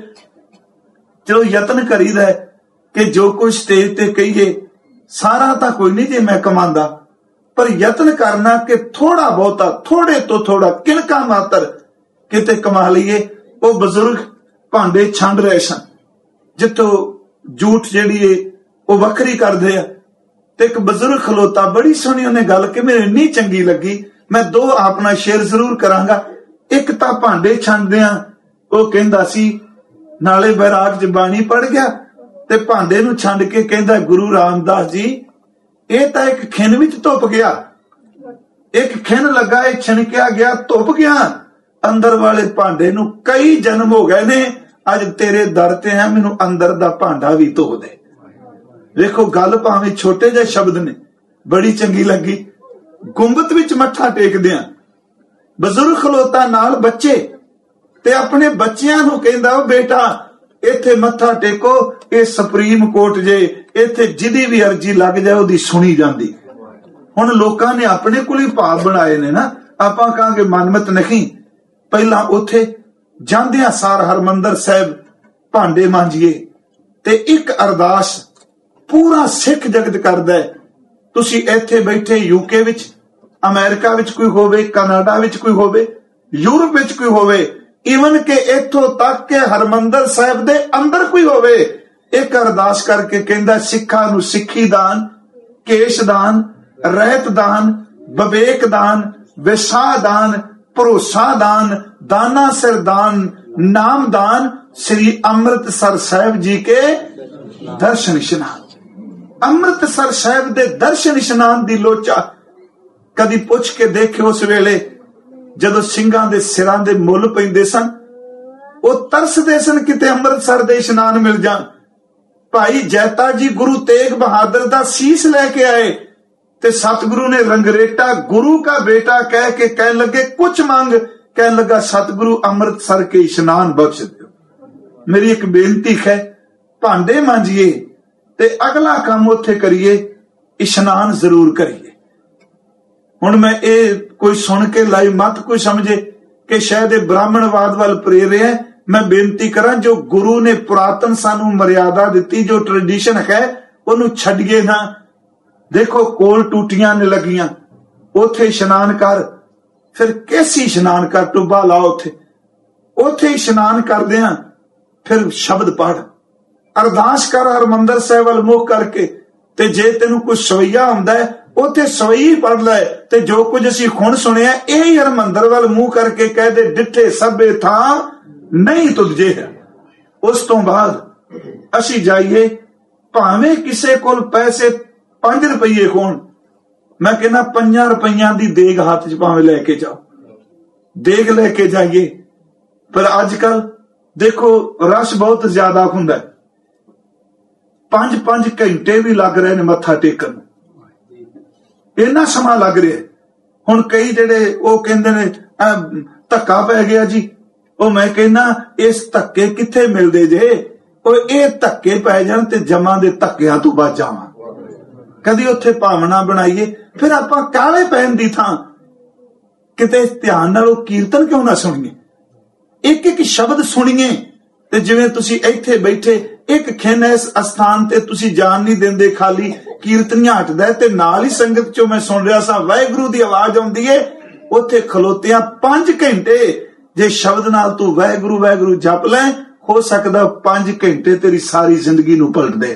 Speaker 1: ਚਲੋ ਯਤਨ ਕਰੀਦਾ ਕਿ ਜੋ ਕੁਝ ਸਟੇਜ ਤੇ ਕਹੀਏ ਸਾਰਾ ਤਾਂ ਕੋਈ ਨਹੀਂ ਜੇ ਮੈਂ ਕਮਾਂਦਾ, ਪਰ ਯਤਨ ਕਰਨਾ ਕਿ ਥੋੜਾ ਬਹੁਤਾ, ਥੋੜੇ ਤੋਂ ਥੋੜਾ, ਕਿਣਕਾ ਮਾਤਰ ਕਿਤੇ ਕਮਾ ਲਈਏ। ਉਹ ਬਜ਼ੁਰਗ ਭਾਂਡੇ ਛੰਡ ਰਹੇ ਸਨ, ਜਿੱਥੋਂ ਜੂਠ ਜਿਹੜੀ ਉਹ ਵੱਖਰੀ ਕਰਦੇ ਆ। ਤੇ ਇੱਕ ਬਜ਼ੁਰਗ ਖਲੋਤਾ, ਬੜੀ ਸੋਹਣੀ ਉਹਨੇ ਗੱਲ ਕਿ ਮੈਨੂੰ ਇੰਨੀ ਚੰਗੀ ਲੱਗੀ, ਮੈਂ ਦੋ ਆਪਣਾ ਸ਼ੇਰ ਜ਼ਰੂਰ ਕਰਾਂਗਾ। ਇੱਕ ਤਾਂ ਭਾਂਡੇ ਛੰਡਦਿਆਂ ਉਹ ਕਹਿੰਦਾ ਸੀ, ਨਾਲੇ ਬੈਰਾਗ ਚ ਬਾਣੀ ਪੜ ਗਿਆ ਤੇ ਭਾਂਡੇ ਨੂੰ ਛੰਡ ਕੇ ਕਹਿੰਦਾ, ਗੁਰੂ ਰਾਮਦਾਸ ਜੀ ਇਹ ਤਾਂ ਇੱਕ ਖਿੰਨ ਵਿੱਚ ਧੁੱਪ ਗਿਆ, ਇੱਕ ਖਿੰਨ ਲੱਗਾ, ਇਹ ਛਿਣਕਿਆ ਗਿਆ, ਧੁੱਪ ਗਿਆ। ਅੰਦਰ ਵਾਲੇ ਭਾਂਡੇ ਨੂੰ ਕਈ ਜਨਮ ਹੋ ਗਏ ਨੇ, ਅੱਜ ਤੇਰੇ ਦਰ ਤੇ ਹੈ, ਮੈਨੂੰ ਅੰਦਰ ਦਾ ਭਾਂਡਾ ਵੀ ਧੋ ਦੇ। ਵੇਖੋ ਗੱਲ ਭਾਵੇਂ ਛੋਟੇ ਜਿਹੇ ਸ਼ਬਦ ਨੇ, ਬੜੀ ਚੰਗੀ ਲੱਗੀ। ਗੁੰਬਤ ਵਿੱਚ ਮੱਥਾ ਟੇਕਦੇ ਆ, ਬਜ਼ੁਰਗ ਖਲੋਤਾ ਨਾਲ ਬੱਚੇ, ਤੇ ਆਪਣੇ ਬੱਚਿਆਂ ਨੂੰ ਕਹਿੰਦਾ, ਉਹ ਬੇਟਾ ਇੱਥੇ ਮੱਥਾ ਟੇਕੋ, ਇਹ ਸੁਪਰੀਮ ਕੋਰਟ ਜੇ, ਇੱਥੇ ਜਿਹਦੀ ਵੀ ਅਰਜੀ ਲੱਗ ਜਾਏ ਉਹਦੀ ਸੁਣੀ ਜਾਂਦੀ। ਹੁਣ ਲੋਕਾਂ ਨੇ ਆਪਣੇ ਕੋਲ ਹੀ ਭਾਵ ਬਣਾਏ ਨੇ ਨਾ, ਆਪਾਂ ਕਹਾਂਗੇ ਮਨਮਤ ਨਹੀਂ। ਪਹਿਲਾਂ ਉੱਥੇ ਜਾਂਦਿਆਂ ਸਾਰ ਹਰਮੰਦਰ ਸਾਹਿਬ ਭਾਂਡੇ ਮਾਂਜੀਏ, ਤੇ ਇੱਕ ਅਰਦਾਸ ਪੂਰਾ ਸਿੱਖ ਜਗਤ ਕਰਦਾ ਹੈ। ਤੁਸੀਂ ਇੱਥੇ ਬੈਠੇ UK ਵਿੱਚ, ਅਮਰੀਕਾ ਵਿੱਚ ਕੋਈ ਹੋਵੇ, ਕੈਨੇਡਾ ਵਿੱਚ ਕੋਈ ਹੋਵੇ, ਯੂਰਪ ਵਿੱਚ ਕੋਈ ਹੋਵੇ, ਈਵਨ ਕਿ ਇੱਥੋਂ ਤੱਕ ਕਿ ਹਰਮੰਦਰ ਸਾਹਿਬ ਦੇ ਅੰਦਰ ਕੋਈ ਹੋਵੇ, ਇੱਕ ਅਰਦਾਸ ਕਰਕੇ ਕਹਿੰਦਾ, ਸਿੱਖਾਂ ਨੂੰ ਸਿੱਖੀ ਦਾਨ, ਕੇਸ਼ ਦਾਨ, ਰਹਿਤ ਦਾਨ, ਵਿਵੇਕ ਦਾਨ, ਵਿਸਾਹ ਦਾਨ, ਭਰੋਸਾ ਦਾਨ, ਦਾਨਾ ਸਿਰ ਦਾਨ, ਨਾਮ ਦਾਨ, श्री अमृतसर साहिब जी के दर्शन इशनान। अमृतसर साहिब दे दर्शन इशनान दी लोचा कदी पुछ के देखे उस वेले जदों सिंघां दे सिरां दे मुल पैंदे सन, वो तरसदे सन किते अमृतसर दे इशनान मिल जान। भाई जैता जी गुरु तेग बहादुर दा सीस लेके आए ते सतगुरु ने रंगरेटा गुरु का बेटा कह के कहने लगे कुछ मांग, कहने लगा सतगुरु अमृतसर के इशनान बख्श दो। मेरी एक बेनती है, भांडे मांजिए ते अगला काम उत्थे करिए, इशनान जरूर करिए। हुण मैं ये कोई सुन के लाई मत कोई समझे कि शायद ब्राह्मणवाद वाल प्रेरे है। मैं बेनती करा जो गुरु ने पुरातन सानू मर्यादा दी, जो ट्रेडिशन है उन्हों छड्डिए ना। देखो कोल टूटियां ने लगियां, उथे इशनान कर, फिर कैसी इशनान कर, टुब्बा लाओ उथे इशनान कर दिया, फिर शब्द पढ़, अरदास कर हरमंदर साहिब वाल मुख करके, ते जे तेनू कुछ सवैया हुंदा है उथे सवई पढ़ ले, ते जो कुछ असीं हुण सुनिया यही हरमंदर वाल मुंह करके कह दे, डिठे सभे था नहीं तुझे है। उस तो बाद असी जाइए, भावे किसे कोल पैसे 5 रुपये होण, मैं कहना 5 रुपया दी देग हाथ च भावे लेके जाओ, देग लेके जाइए। पर अजकल देखो रश बहुत ज्यादा हुंदा है, 5-5 घंटे भी लग रहे ने मत्था टेकन, इन्ना समा लग रहा है। हुण कई जेडे वो कहंदे ने धक्का पै गया जी, ਉਹ मैं कहना इस धक्के किथे मिलते जे, ये धक्के पै जान ते जमा दे धक्कियां तो बच जावां। कदी उत्थे भावना बनाइए, फिर आपां काले पैन दी थां किते ध्यान नाल कीर्तन क्यों ना सुनिए, एक एक शब्द सुनिए। ते जिवें तुसीं इत्थे बैठे एक खिन इस अस्थान ते तुसीं जान नहीं देंदे, खाली कीर्तनियां हटदा ते नाल ही संगत चों मैं सुन रहा सा वाहिगुरू दी आवाज आउंदी है, उत्थे खलोतियां 5 घंटे जे शब्द नाल तू वाहिगुरू वाहिगुरू जप लै, हो सकदा 5 घंटे तेरी सारी जिंदगी नूं पलट दे।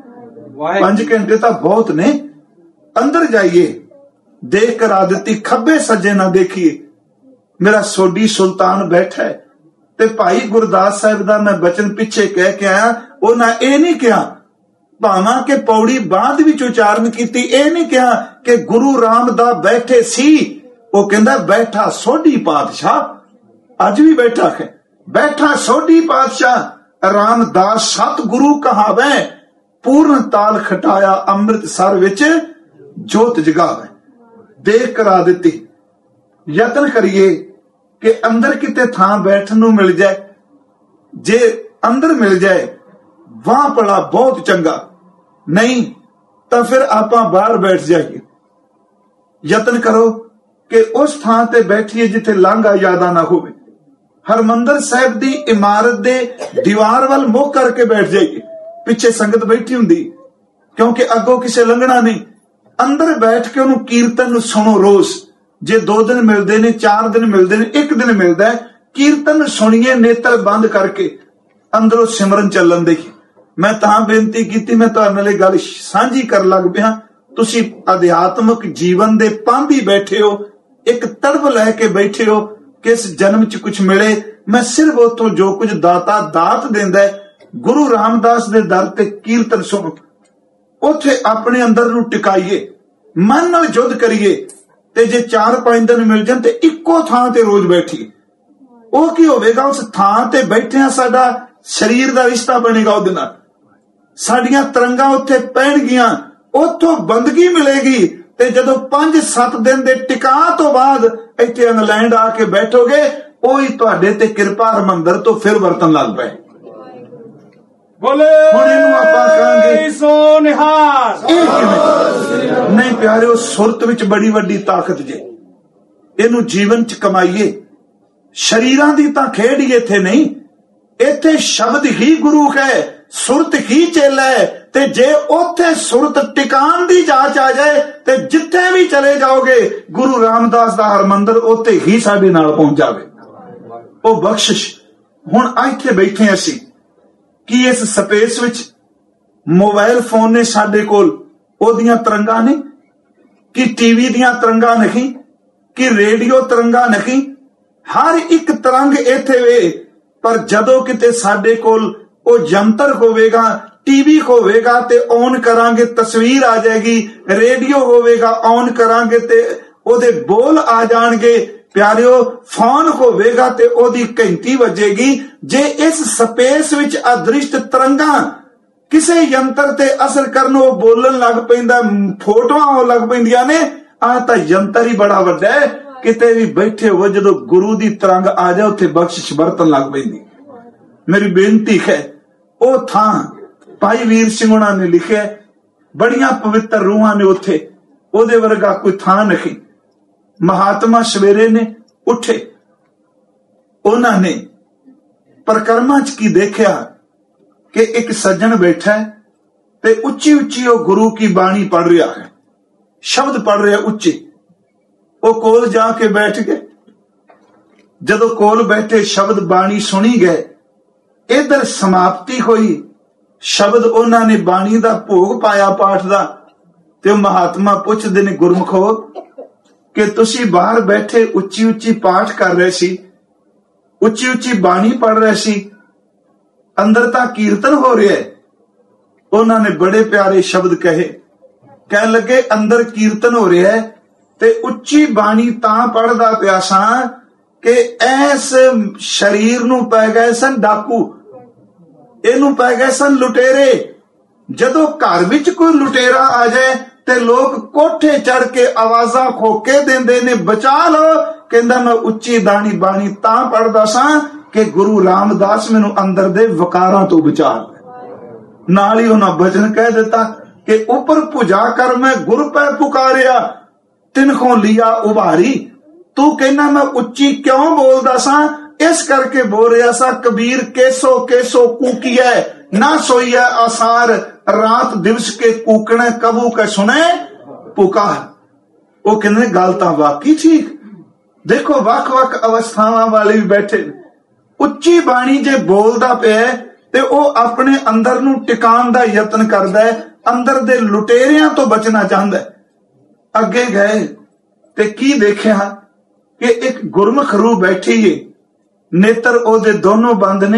Speaker 1: 5 घंटे तां बहुत ने। अंदर जाइए, देख कर आदती खब्बे सज्जे ना देखिए, मेरा सोडी सुल्तान बैठा है। ते भाई गुरदास साहिब दा मैं बचन पिछे कह के आया, उन्हां ये नहीं कहा भावां के पौड़ी बांध विच उचारण कीती, ये नहीं कहा कि गुरु रामदास बैठे सी, वो कहंदा बैठा सोडी पातशाह, अज भी बैठा है, बैठा सोडी पातशाह रामदास सतगुरु कहावे, पूर्ण ताल खटाया अमृतसर विच जोत जगावे। देख करा दिती, यतन करिए कि अंदर किते थां बैठन नूं मिल जाए, जे अंदर मिल जाए वहां पड़ा बहुत चंगा, नहीं तो फिर आपां बाहर बैठ जाइए। यतन करो कि उस थां ते बैठिए जिथे लांघा यादा ना होवे। हरमंदर साहिब दी इमारत दे दीवार वाल मुख करके बैठ जाइए, पिछे संगत बैठी हुंदी, क्योंकि अगों किसे लंघना नहीं। अंदर बैठ के उन्होंने कीर्तन नूं सुनो रोज, जे 2 दिन मिलते ने, 4 दिन मिलते ने, 1 दिन मिलता है, कीर्तन सुनिए नेत्र बंद करके, अंदरों सिमरन चलन देखिए। मैं तां बेनती की, मैं तुहाडे नाल गल सांझी कर लग पिया। तुसीं अध्यात्मक जीवन दे पांभी बैठे हो, एक तड़प लैके बैठे हो कि इस जन्म च कुछ मिले। मैं सिर्फ उतों जो कुछ दाता दात देंदा है, गुरु रामदास दे दर ते कीर्तन सुनो, उथे अपने अंदर नूं टिकाईए, मन नाल युद्ध करिए। ते जे 4-5 दिन मिल जाण ते इक्को थां ते रोज बैठिए, ਉਹ ਕੀ ਹੋਵੇਗਾ? ਉਸ ਥਾਂ ਤੇ ਬੈਠਿਆਂ ਸਾਡਾ ਸਰੀਰ ਦਾ ਰਿਸ਼ਤਾ ਬਣੇਗਾ, ਉਹਦੇ ਨਾਲ ਸਾਡੀਆਂ ਤਰੰਗਾਂ ਉੱਥੇ ਪੈਣਗੀਆਂ, ਉੱਥੋਂ ਬੰਦਗੀ ਮਿਲੇਗੀ। ਤੇ ਜਦੋਂ 5-7 ਦਿਨ ਦੇ ਟਿਕਾ ਤੋਂ ਬਾਅਦ ਇੱਥੇ ਇੰਗਲੈਂਡ ਆ ਕੇ ਬੈਠੋਗੇ, ਉਹੀ ਤੁਹਾਡੇ ਤੇ ਕਿਰਪਾ ਹਰਮੰਦਰ ਤੋਂ ਫਿਰ ਵਰਤਣ ਲੱਗ ਪਏ।
Speaker 2: ਬੋਲੇ
Speaker 1: ਹੁਣ ਇਹਨੂੰ ਆਪਾਂ ਕਹਾਂਗੇ
Speaker 2: ਸੋ ਨਿਹਾਲ।
Speaker 1: ਇਹ ਕਿਵੇਂ? ਨਹੀਂ ਪਿਆਰਿਓ, ਸੁਰਤ ਵਿੱਚ ਬੜੀ ਵੱਡੀ ਤਾਕਤ ਜੇ, ਇਹਨੂੰ ਜੀਵਨ ਚ ਕਮਾਈਏ। ਸ਼ਰੀਰਾਂ ਦੀ ਤਾਂ ਖੇਡ ਹੀ ਇੱਥੇ ਨਹੀਂ, ਇੱਥੇ ਸ਼ਬਦ ਹੀ ਗੁਰੂ ਹੈ, ਸੁਰਤ ਹੀ ਚੇਲਾ ਹੈ। ਤੇ ਜੇ ਉੱਥੇ ਸੁਰਤ ਟਿਕਾਣ ਦੀ ਜਾਚ ਆ ਜਾਏ ਤੇ ਜਿੱਥੇ ਵੀ ਚਲੇ ਜਾਓਗੇ, ਗੁਰੂ ਰਾਮਦਾਸ ਦਾ ਹਰਮੰਦਰ ਉੱਥੇ ਹੀ ਸਾਡੇ ਨਾਲ ਪਹੁੰਚ ਜਾਵੇ। ਉਹ ਬਖਸ਼ਿਸ਼। ਹੁਣ ਇੱਥੇ ਬੈਠੇ ਅਸੀਂ, ਕੀ ਇਸ ਸਪੇਸ ਵਿੱਚ ਮੋਬਾਈਲ ਫੋਨ ਨੇ ਸਾਡੇ ਕੋਲ ਉਹਦੀਆਂ ਤਰੰਗਾਂ ਨੇ? ਕਿ ਟੀਵੀ ਦੀਆਂ ਤਰੰਗਾਂ ਨਹੀਂ? ਕਿ ਰੇਡੀਓ ਤਰੰਗਾਂ ਨਹੀਂ? ਹਰ ਇੱਕ ਤਰੰਗ ਇੱਥੇ ਵੇ। ਪਰ ਜਦੋਂ ਕਿਤੇ ਸਾਡੇ ਕੋਲ ਉਹ ਯੰਤਰ ਹੋਵੇਗਾ, ਟੀਵੀ ਹੋਵੇਗਾ ਤੇ ਔਨ ਕਰਾਂਗੇ ਤਸਵੀਰ ਆ ਜਾਏਗੀ, ਰੇਡੀਓ ਹੋਵੇਗਾ ਔਨ ਕਰਾਂਗੇ ਤੇ ਉਹਦੇ ਬੋਲ ਆ ਜਾਣਗੇ। ਪਿਆਰਿਓ, ਫੋਨ ਹੋਵੇਗਾ ਤੇ ਉਹਦੀ ਘੰਟੀ ਵੱਜੇਗੀ। ਜੇ ਇਸ ਸਪੇਸ ਵਿੱਚ ਅਦ੍ਰਿਸ਼ਟ ਤਰੰਗਾਂ ਕਿਸੇ ਯੰਤਰ ਤੇ ਅਸਰ ਕਰਨ, ਉਹ ਬੋਲਣ ਲੱਗ ਪੈਂਦਾ, ਫੋਟੋਆਂ ਹੋ ਲੱਗ ਪੈਂਦੀਆਂ ਨੇ, ਆਹ ਤਾਂ ਯੰਤਰ ਹੀ ਬੜਾ ਵੱਡਾ ਹੈ। ਕਿਤੇ ਵੀ ਬੈਠੇ ਹੋ, ਜਦੋਂ ਗੁਰੂ ਦੀ ਤਰੰਗ ਆ ਜਾਏ, ਉੱਥੇ ਬਖਸ਼ਿਸ਼ ਵਰਤਣ ਲੱਗ ਪੈਂਦੀ। ਮੇਰੀ ਬੇਨਤੀ ਹੈ, ਉਹ ਥਾਂ ਭਾਈ ਵੀਰ ਸਿੰਘ ਉਹਨਾਂ ਨੇ ਲਿਖਿਆ, ਬੜੀਆਂ ਪਵਿੱਤਰ ਰੂਹਾਂ ਨੇ ਉੱਥੇ, ਉਹਦੇ ਵਰਗਾ ਕੋਈ ਥਾਂ ਨਹੀਂ। ਮਹਾਤਮਾ ਸਵੇਰੇ ਨੇ ਉੱਠੇ, ਉਹਨਾਂ ਨੇ ਪਰਿਕਰਮਾ ਚ ਕੀ ਦੇਖਿਆ ਕਿ ਇੱਕ ਸੱਜਣ ਬੈਠਾ ਹੈ ਤੇ ਉੱਚੀ ਉੱਚੀ ਉਹ ਗੁਰੂ ਕੀ ਬਾਣੀ ਪੜ ਰਿਹਾ ਹੈ, ਸ਼ਬਦ ਪੜ ਰਿਹਾ ਉੱਚੇ। ਉਹ ਕੋਲ ਜਾ ਕੇ ਬੈਠ ਗਏ। ਜਦੋਂ ਕੋਲ ਬੈਠੇ ਸ਼ਬਦ ਬਾਣੀ ਸੁਣੀ ਗਏ, ਇਧਰ ਸਮਾਪਤੀ ਹੋਈ, ਸ਼ਬਦ ਉਹਨਾਂ ਨੇ ਬਾਣੀ ਦਾ ਭੋਗ ਪਾਇਆ ਪਾਠ ਦਾ। ਤੇ ਉਹ ਮਹਾਤਮਾ ਪੁੱਛਦੇ ਨੇ, ਗੁਰਮੁਖੋ ਕਿ ਤੁਸੀਂ ਬਾਹਰ ਬੈਠੇ ਉੱਚੀ ਉੱਚੀ ਪਾਠ ਕਰ ਰਹੇ ਸੀ, ਉੱਚੀ ਉੱਚੀ ਬਾਣੀ ਪੜ ਰਹੇ ਸੀ, ਅੰਦਰ ਤਾਂ ਕੀਰਤਨ ਹੋ ਰਿਹਾ ਹੈ। ਉਹਨਾਂ ਨੇ ਬੜੇ ਪਿਆਰੇ ਸ਼ਬਦ ਕਹੇ, ਕਹਿਣ ਲੱਗੇ ਅੰਦਰ ਕੀਰਤਨ ਹੋ ਰਿਹਾ ਹੈ ਤੇ ਉੱਚੀ ਬਾਣੀ ਤਾਂ ਪੜਦਾ ਪਿਆ ਸਾਂ ਕਿ ਐਸ ਸਰੀਰ ਨੂੰ ਪੈ ਗਏ ਸਨ ਡਾਕੂ, ਇਹਨੂੰ ਪੈ ਗਏ ਸਨ ਲੁਟੇਰੇ। ਜਦੋਂ ਘਰ ਵਿੱਚ ਕੋਈ ਲੁਟੇਰਾ ਆ ਜਾਏ ਤੇ ਲੋਕ ਕੋਠੇ ਚੜ ਕੇ ਆਵਾਜ਼ਾਂ ਖੋਕੇ ਦਿੰਦੇ ਨੇ, ਬਚਾ ਲੋ। ਕਹਿੰਦਾ ਮੈਂ ਉੱਚੀ ਬਾਣੀ ਤਾਂ ਪੜਦਾ ਸਾਂ ਕਿ ਗੁਰੂ ਰਾਮਦਾਸ ਮੈਨੂੰ ਅੰਦਰ ਦੇ ਵਕਾਰਾਂ ਤੋਂ ਬਚਾ ਲੈ। ਨਾਲ ਹੀ ਉਹਨਾਂ ਬਚਨ ਕਹਿ ਦਿੱਤਾ ਕਿ ਉੱਪਰ ਭੁਜਾ ਕਰ ਮੈਂ ਗੁਰ ਪੈ ਪੁਕਾਰਿਆ, ਤਿਨਖੋਂ ਲਿਆ ਉਭਾਰੀ। ਤੂੰ ਕਹਿੰਦਾ ਮੈਂ ਉੱਚੀ ਕਿਉਂ ਬੋਲਦਾ ਸਾਂ? ਇਸ ਕਰਕੇ ਬੋਲ ਰਿਹਾ ਸਾਂ, ਕਬੀਰ ਕੇਸੋ ਕੇਸੋ ਕੂਕੀਐ, ਨਾ ਸੋਈਐ ਆਸਾਰ, ਰਾਤ ਦਿਵਸ ਕੇ ਕੂਕਣੇ ਕਬੂ ਕੇ ਸੁਣੇ ਪੁਕਾਰ। ਉਹ ਕਹਿੰਦੇ ਗੱਲ ਤਾਂ ਵਾਕਈ ਠੀਕ। ਦੇਖੋ ਵੱਖ-ਵੱਖ ਅਵਸਥਾਵਾਂ ਵਾਲੇ ਵੀ ਬੈਠੇ, ਉੱਚੀ ਬਾਣੀ ਜੇ ਬੋਲਦਾ ਪਿਆ ਤੇ ਉਹ ਆਪਣੇ ਅੰਦਰ ਨੂੰ ਟਿਕਾਣ ਦਾ ਯਤਨ ਕਰਦਾ ਹੈ, ਅੰਦਰ ਦੇ ਲੁਟੇਰਿਆਂ ਤੋਂ ਬਚਣਾ ਚਾਹੁੰਦਾ ਹੈ। ਅੱਗੇ ਗਏ ਤੇ ਕੀ ਦੇਖਿਆ ਕਿ ਇੱਕ ਗੁਰਮੁਖ ਰੂਹ ਬੈਠੀ ਏ, ਨੇਤਰ ਉਹਦੇ ਦੋਨੋਂ ਬੰਦ ਨੇ,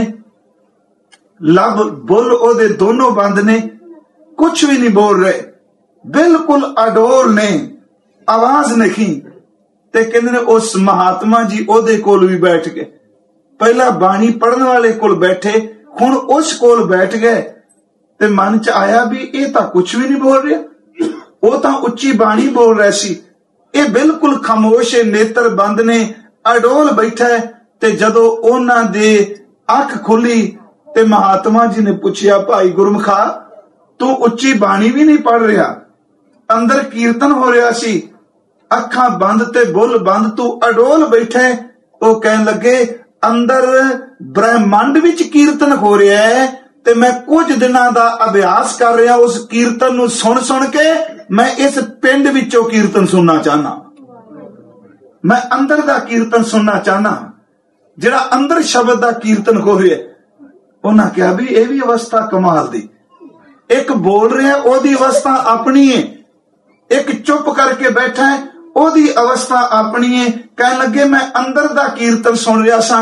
Speaker 1: ਲੱਭ ਬੁੱਲ ਉਹਦੇ ਦੋਨੋਂ ਬੰਦ ਨੇ, ਕੁਛ ਵੀ ਨਹੀਂ ਬੋਲ ਰਹੇ, ਬਿਲਕੁਲ ਅਡੋਲ ਨੇ, ਆਵਾਜ਼ ਨਹੀਂ। ਤੇ ਕਹਿੰਦੇ ਨੇ ਉਸ ਮਹਾਤਮਾ ਜੀ ਉਹਦੇ ਕੋਲ ਵੀ ਬੈਠ ਗਏ। ਪਹਿਲਾਂ ਬਾਣੀ ਪੜਨ ਵਾਲੇ ਕੋਲ ਬੈਠੇ, ਹੁਣ ਉਸ ਕੋਲ ਬੈਠ ਗਏ ਤੇ ਮਨ ਚ ਆਇਆ ਵੀ ਇਹ ਤਾਂ ਕੁਛ ਵੀ ਨਹੀਂ ਬੋਲ ਰਿਹਾ, ਉਹ ਤਾਂ ਉੱਚੀ ਬਾਣੀ ਬੋਲ ਰਿਹਾ ਸੀ, ਇਹ ਬਿਲਕੁਲ ਖਾਮੋਸ਼ ਹੈ, ਨੇਤਰ ਬੰਦ ਨੇ, ਅਡੋਲ ਬੈਠਾ ਹੈ। ਤੇ ਜਦੋਂ ਉਹਨਾਂ ਦੇ ਅੱਖ ਖੁੱਲੀ ਤੇ ਮਹਾਤਮਾ ਜੀ ਨੇ ਪੁੱਛਿਆ, ਭਾਈ ਗੁਰਮੁਖਾ ਤੂੰ ਉੱਚੀ ਬਾਣੀ ਵੀ ਨਹੀਂ ਪੜ ਰਿਹਾ, ਅੰਦਰ ਕੀਰਤਨ ਹੋ ਰਿਹਾ ਸੀ, ਅੱਖਾਂ ਬੰਦ ਤੇ ਬੁੱਲ ਬੰਦ, ਤੂੰ ਅਡੋਲ ਬੈਠਾ। ਉਹ ਕਹਿਣ ਲੱਗੇ ਅੰਦਰ ਬ੍ਰਹਿਮੰਡ ਵਿੱਚ ਕੀਰਤਨ ਹੋ ਰਿਹਾ ਹੈ ਤੇ ਮੈਂ ਕੁਝ ਦਿਨਾਂ ਦਾ ਅਭਿਆਸ ਕਰ ਰਿਹਾ ਉਸ ਕੀਰਤਨ ਨੂੰ ਸੁਣ ਸੁਣ ਕੇ। ਮੈਂ ਇਸ ਪਿੰਡ ਵਿੱਚੋਂ ਕੀਰਤਨ ਸੁਣਨਾ ਚਾਹਨਾ, ਮੈਂ ਅੰਦਰ ਦਾ ਕੀਰਤਨ ਸੁਣਨਾ ਚਾਹਨਾ, ਜਿਹੜਾ ਅੰਦਰ ਸ਼ਬਦ ਦਾ ਕੀਰਤਨ ਹੋ ਰਿਹਾ। ਉਹਨਾਂ ਕਿਹਾ ਵੀ ਇਹ ਵੀ ਅਵਸਥਾ ਕਮਾਲ ਦੀ। एक बोल रहा है ओदी अवस्था अपनी है, एक चुप करके बैठा है ओदी अवस्था अपनी है। कहन लगे मैं अंदर दा कीर्तन सुन रहा सा,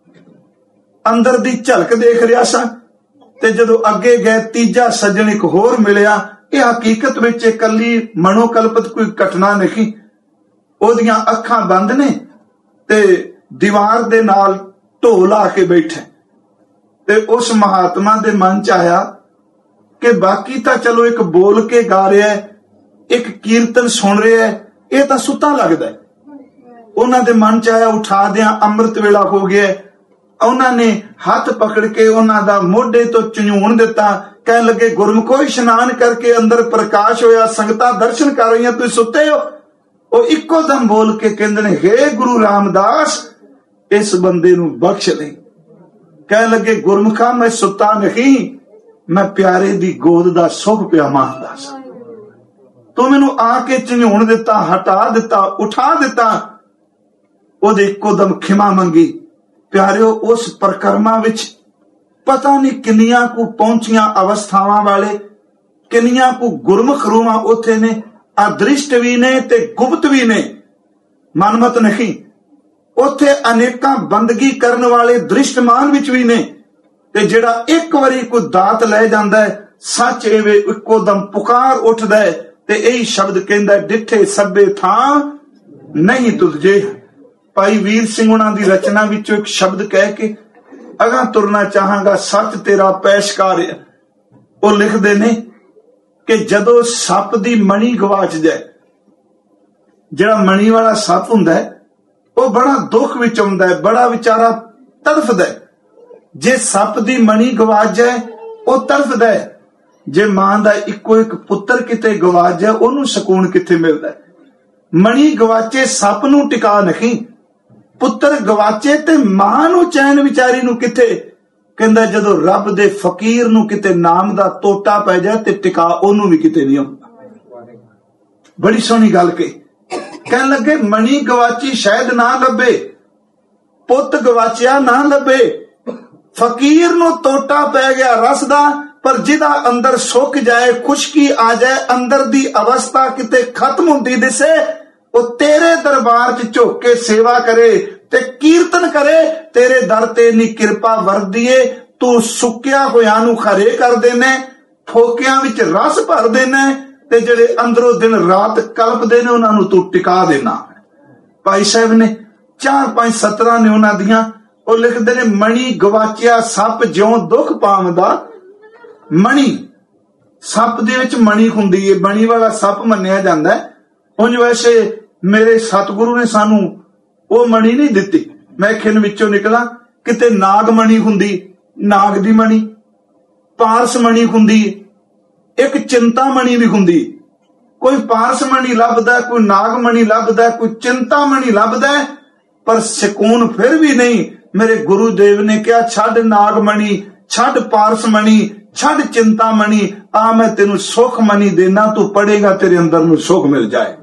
Speaker 1: अंदर दी झलक देख रहा सा, ते जदों अगे गए तीजा सज्जन एक होर मिलिया। यह हकीकत विच कली मनोकल्पित कोई घटना नहीं। ओदियां अखां बंद ने ते दीवार दे नाल ढोल आके बैठे, ते उस महात्मा दे मन च आया कि बाकी तां चलो एक बोल के गा रहा है, एक कीर्तन सुन रहा है, ये तां सुता लगदा है। उन्हां दे मन च आया उठा दियां, अमृत वेला हो गया। उन्होंने हाथ पकड़ के उन्हां दा मोढे तो झंझूण दिता। कह लगे गुरमुखो इशनान करके अंदर प्रकाश होया, संगतां दर्शन कर रही, तुसीं सुते हो। वो इको दम बोल के कहंदे ने हे गुरु रामदास इस बंदे नूं बख्श दे। कह लगे गुरमुखा मैं सुता नहीं, मैं प्यारे दी गोद दा सुख पिया मारदा सा। तू मैनू आके झंझूण दिता, हटा दिता, उठा दिता। ओदे इको दम खिमा मंगी। प्यारिओ उस परिक्रमा विच पता नहीं किन्नियां को पहुंचियां अवस्थावां वाले, किन्नियां को गुरमुख रूहां उथे ने, अदृष्ट भी ने ते गुप्त भी ने, मनमत नहीं। उथे अनेकां बंदगी करन वाले दृष्टमान विच भी ने, ते जिहड़ा एक वारी कोई दात लै जांदा है सच एवे इको दम पुकार उठदा है ते यही शब्द कहंदा डिठे सभे थां नहीं तुझे। भाई वीर सिंह उन्हां दी रचना विचों एक शब्द कह के अगा तुरना चाहांगा, सच तेरा पेशकार। वो लिखदे ने कि जदों सप दी मणी गवाच जाए, जिहड़ा मणी वाला सप हुंदा है वो बड़ा दुख विच आउंदा है, बड़ा विचारा तड़फदा है। जे सप दी मणी गवाच जाए वो तड़फदा है, जे मां दा इको एक पुत्तर किते गवाच जाए ओनू सकून किथे मिलदा है। मणी गवाचे सप नू टिका नहीं, पुत्तर गवाचे ते मां नू चैन विचारी नू किथे। कहंदा जदों रब दे फकीर नू किते नाम दा टोटा पै जाए ते टिका ओनू भी किते नहीं आउंदा। बड़ी सोहनी गल कही। कहन लगे मणी गवाची शायद ना लभे, पुत गवाचिया ना लभे, फकीर नू टोटा पै गया रस दा, पर जिदा अंदर सुक जाए, खुशकी आ जाए, अंदर दी अवस्था किते खत्म हुंदी दिसे, वो तेरे दरबार च झुक के सेवा करे ते कीर्तन करे, तेरे दर ते नी किरपा वरदीए। तू सुक्या होया नू खरे कर देने, फोकियां विच रस भर देने, ते जेड़े अंदरों दिन रात कल्पदे ने उन्हां नू तू टिका देना। भाई साहब ने 4-5 सतरां ने उन्हां दियां, वो लिखदे ने मणी गवाचिया सप ज्यों दुख पावदा। मणी सप दे विच मणी हुंदी है, मणी वाला सप मन्निया जांदा है। उंज वैसे मेरे सतगुरु ने सानू वो मणी नहीं दिती। मैं खिन विचों निकला, किते नाग मणी हुंदी, नाग दी मणी, पारस मणी हुंदी, एक चिंता मणी भी हुंदी। कोई पारस मणी लभदा, कोई नाग मणी लभदा, कोई चिंता मणी लभदा, पर सुकून फिर भी नहीं। मेरे गुरुदेव ने कहा छड़ नाग मणी, छड़ पारस मणी, छड़ चिंता मणी, आ मैं तेनू सुख मणी देना, तू पढ़ेगा तेरे अंदर नू सुख मिल जाए।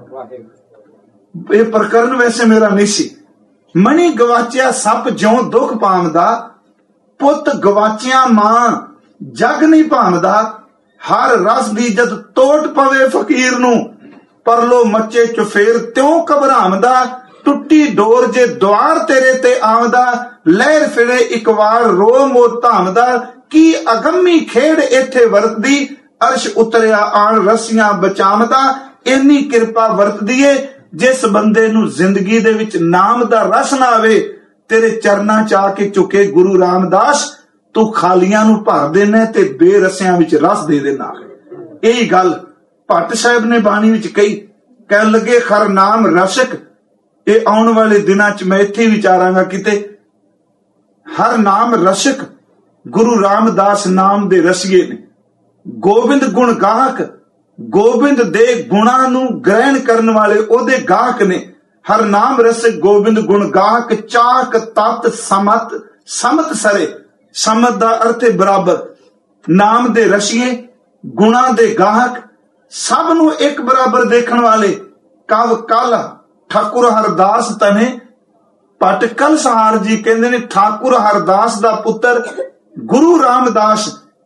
Speaker 1: ये प्रकरण वैसे मेरा नहीं सी। मणी गवाचिया सप ज्यों दुख पावदा, पुत गवाचिया मां जग नहीं भावदा। हर रस दी जद तोट पवे फकीर नू, परलो मच्चे चुफेर त्यों घबरावदा। टुट्टी डोर जे द्वार तेरे ते आवदा, लहर फिरे एक वार रो मोर धामदा। की अगम्मी खेड़ इथे वरतदी, अर्श उतरिया आन रस्सियां बचावदा। इन्नी किरपा वरतदी है जिस बंदे नू जिंदगी दे विच नाम दा रस ना आवे, तेरे चरनां च आके चुके गुरु रामदास, तू खालियां नू भर देना ते बेरसियां विच रस दे देना। यही गल भट्ट साहब ने बाणी विच कही। कहन लगे खर नाम रसक, ये आने वाले दिनां च मैं इत्थे विचारांगा किते। हर नाम रसक गुरु रामदास नाम दे रसिए ने। गोबिंद गुण गाहक, गोबिंद दे गुणां नू ग्रहण करन वाले ओदे गाहक ने। हर नाम रसक गोबिंद गुण गाहक, चाक तत समत समत सरे। समत दा अर्थ है बराबर। नाम दे रसिए, गुणां दे गाहक, सब नू एक बराबर देखण वाले। कव कल ठाकुर हरदास तने भट्ट कल सहार जी कहंदे ने ठाकुर हरदास दा पुत्र गुरु रामदास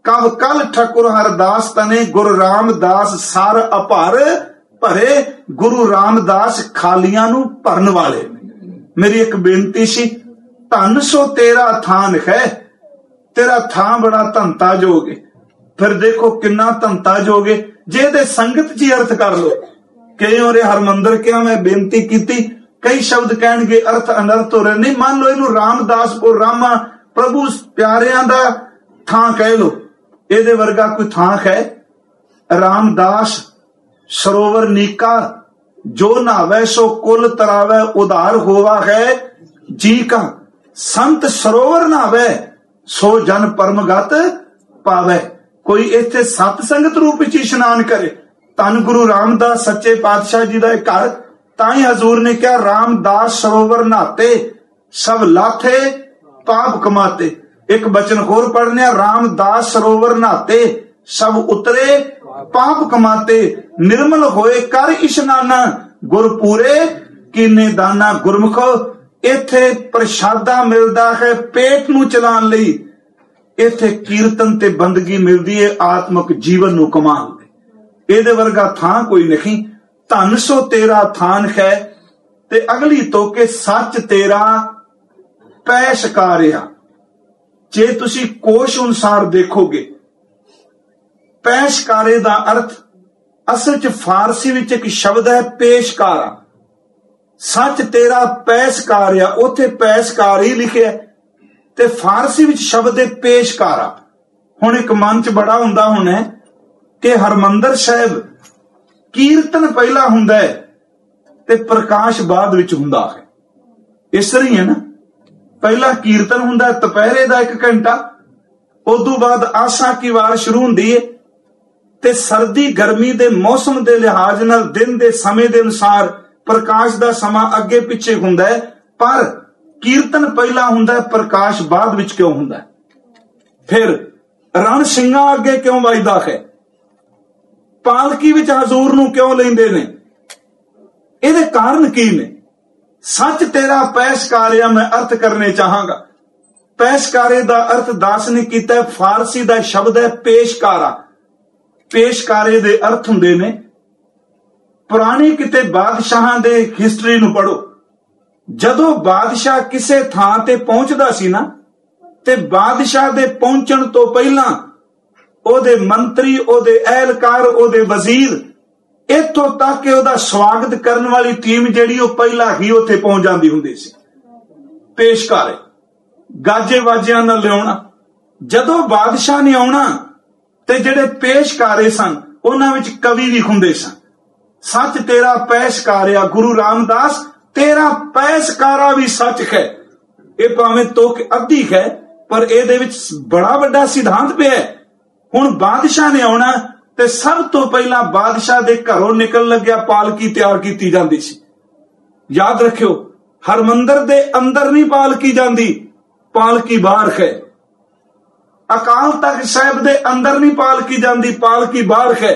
Speaker 1: ਕਵ ਕਲ ਠकुर हरदास तने गुरु रामदास सर अभार भरे। गुरु रामदास खालियां नू भरन वाले। मेरी एक बेनती सी, धन सो तेरा थान है, तेरा थां बड़ा धनता जोगे। फिर देखो किन्ना धनता जोगे जे दे संगत जी अर्थ कर लो। कई और हरमंदर क्या मैं बेनती की, कई शब्द कहणगे अर्थ अनर्थ हो रहे। नहीं, मान लो इनू रामदास को रामा प्रभु प्यारियां दा थां कह लो, ਇਹਦੇ ਵਰਗਾ ਕੋਈ ਥਾਂ ਹੈ? रामदास सरोवर नीका, जो नहावे सो कुल तरावे, उधार होवा है जी का। संत सरोवर नहावे सो जन परमगत पावे। कोई इत्थे सत संगत रूप विच इशनान करे। धन गुरु रामदास सच्चे पातशाह जी दा घर, ताई हजूर ने कहा रामदास सरोवर नहाते सब लाथे पाप कमाते। एक बचन होर पढ़ने, रामदास सरोवर नहाते सब उतरे पाप कमाते। निर्मल होए कर इशनाना, गुर पूरे कीने दाना। गुरमुखो इत्थे प्रशादा मिलदा है पेट नू चलान लई, इत्थे कीर्तन ते बंदगी मिलदी है आत्मक जीवन नू कमाण लई। इहदे वर्गा थां कोई नहीं। धन सो तेरा थान है, ते अगली तो के सच तेरा पै शिकारिया। जे तुसी कोश अनुसार देखोगे, पैशकारे दा अर्थ असल च फारसी विच एक शब्द है पेशकारा। सच तेरा पैशकारिया, उथे पैशकार ही लिखिया ते फारसी विच शब्द है पेशकारा। हुण एक मन च बड़ा हुंदा होना कि हरमंदर साहिब कीर्तन पहला हुंदा है ते प्रकाश बाद विच हुंदा है। इस तरह ही है ना, पहला कीर्तन हुंदा है दोपहरे दा 1 घंटा, उदों बाद आशा की वार शुरू हुंदी है ते सर्दी गर्मी दे मौसम दे लिहाज नाल दिन दे समय दे अनुसार प्रकाश दा समा अगे पिछे हुंदा है। पर कीर्तन पहला हुंदा है, प्रकाश बाद विच क्यों हुंदा है? फिर रण सिंगा अगे क्यों वजदा है? पालकी विच हजूर नूं क्यों लैंदे ने? इहदे कारण की ने? सच तेरा पैशकारिया मैं अर्थ करने चाहांगा। पैशकारे दा अर्थ दास ने कीता है, फारसी दा शब्द है पेशकारा। पेशकारे दे अर्थ हुंदे ने, पुराने किते बादशाहां दे हिस्टरी नूं पढ़ो। जदों बादशाह किसे थां ते पहुंचदा सी ना, ते बादशाह दे पहुंचण तो पहला ओदे मंत्री, ओदे एहलकार, ओदे वजीर, इत्थों तक कि ओदा स्वागत करने वाली टीम जिहड़ी ओ पहला ही उत्थे पहुंच जांदी हुंदी सी। पेशकारे गाजे वाजियां नाल लियाउणा। जदों बादशाह ने आउणा ते जिहड़े पेशकारे सन उन्हां विच कवि भी हुंदे सन। सच तेरा पैशकारिया गुरु रामदास, तेरा पैशकारा भी सच है। ये भावें तोक अद्धी है पर इहदे विच बड़ा वड्डा सिद्धांत पिया है। हुण बादशाह ने आउणा ते सब तो पहला बादशाह दे घरों निकल लग्या पालकी तैयार की जाती सी। याद रखियो, हरमंदर दे अंदर नहीं पालकी जाती, पालकी बाहर है। अकाल तख्त साहिब दे अंदर नहीं पालकी जाती, पालकी बाहर है।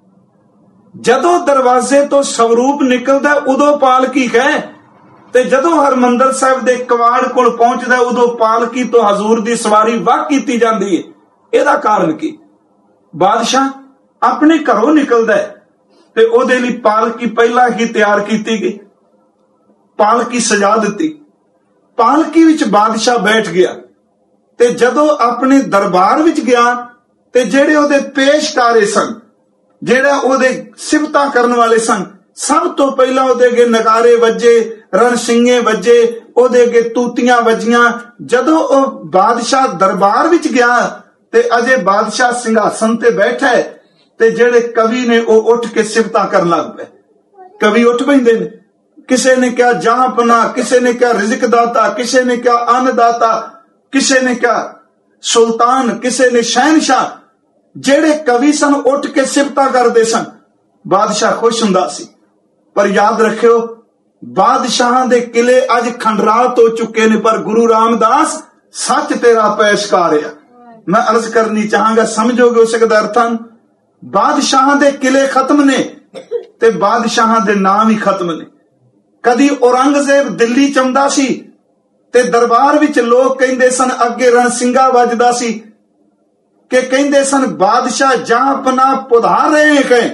Speaker 1: जदों दरवाजे तो स्वरूप निकलदा उदों पालकी है, ते जदों हरमंदर साहिब दे कवाड़ कोल पहुंचदा उदों पालकी तो हजूर दी सवारी वाह की जाती है। इहदा कारण की? बादशाह अपने घरों निकलदा है ते ओदे लई पालकी पहला ही तैयार की गई। पालकी सजा दी, पालकी विच बादशाह बैठ गया ते जदों अपने दरबार विच गया ते जेड़े ओदे पेशकारे सन, जेड़ा ओदे सिफतां करन वाले सन, सब तो पहला ओदे अगे नगारे वजे, रणसिंगे वजे, ओदे अगे तूतियां वजियां। जदों ओ बादशाह दरबार विच गया ते अजे बादशाह सिंघासन ते बैठा है ते जेड़े कवि ने ओ उठ के सिफतां करन लग पे। कवि उठ पैंदे ने, किसे ने क्या जहां पना, किसे ने क्या रिज़्क दाता, किसे ने क्या अन्नदाता, किसे ने क्या सुल्तान, किसे ने शहनशाह। जेड़े कवि सन उठ के सिफतां करदे सन, बादशाह खुश हुंदा सी। पर याद रखियो, बादशाहां दे किले अज खंडरात हो चुके ने, पर गुरु रामदास सच तेरा पैशकारिया। मैं अर्ज करनी चाहांगा, समझोगे हो सकदा अर्थां। बादशाहां दे किले खत्म ने ते बादशाहां दे नाम ही खत्म ने। कदी औरंगजेब दिल्ली चंदा सी ते दरबार विच लोग कहंदे सन अगे रणसिंगा वजदा सी, कि कहते सन बादशाह जहां अपना पुधार रहे हैं।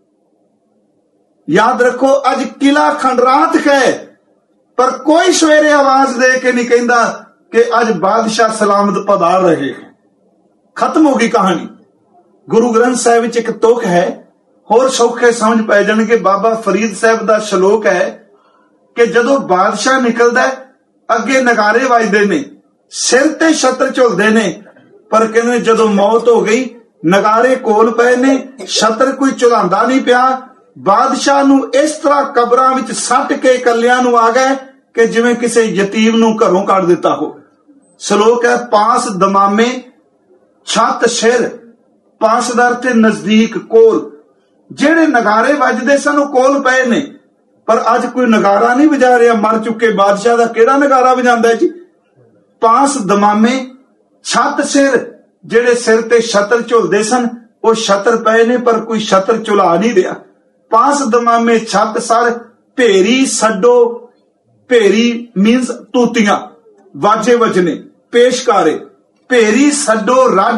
Speaker 1: याद रखो अज किला खंडरात है, पर कोई सवेरे आवाज दे के नहीं कहता कि अज बादशाह सलामत पधार रहे हैं। खत्म हो गई कहानी। गुरु ग्रंथ साहिब एक तुक है, होर सौखे समझ पै जाणगे। बाबा फरीद साहब का श्लोक है कि जदों बादशाह निकलदा अगे नगारे वजदे ने, सिर ते छत्र झुलदे ने, पर कहंदे जदों मौत हो गई नगारे कोल पए ने, छत्र कोई झुलांदा नहीं पिया। बादशाह नूं इस तरह कबरां विच सट के कलियां नूं आ गए कि जिवें किसी यतीम नूं घरों कढ दिता हो। श्लोक है पास दमामे छत सिर, पासदार ते नजदीक कोल। जेड़े नगारे वजदे सन ओह कोल पए ने, पर अज कोई नगारा नहीं वजा रहा। मर चुके बादशाह का केड़ा नगारा वजांदा है जी। पास दमामे छत सिर, जेड़े सिर ते छत्र झुलदे सन ओह छत्र पए ने, पर कोई छत्र झुला नहीं रहा। पास दमामे छत सर, भेरी सड्डो, भेरी मीन्स तूतियां, वाजे वजने, पेशकारे। भेरी सड्डो रड,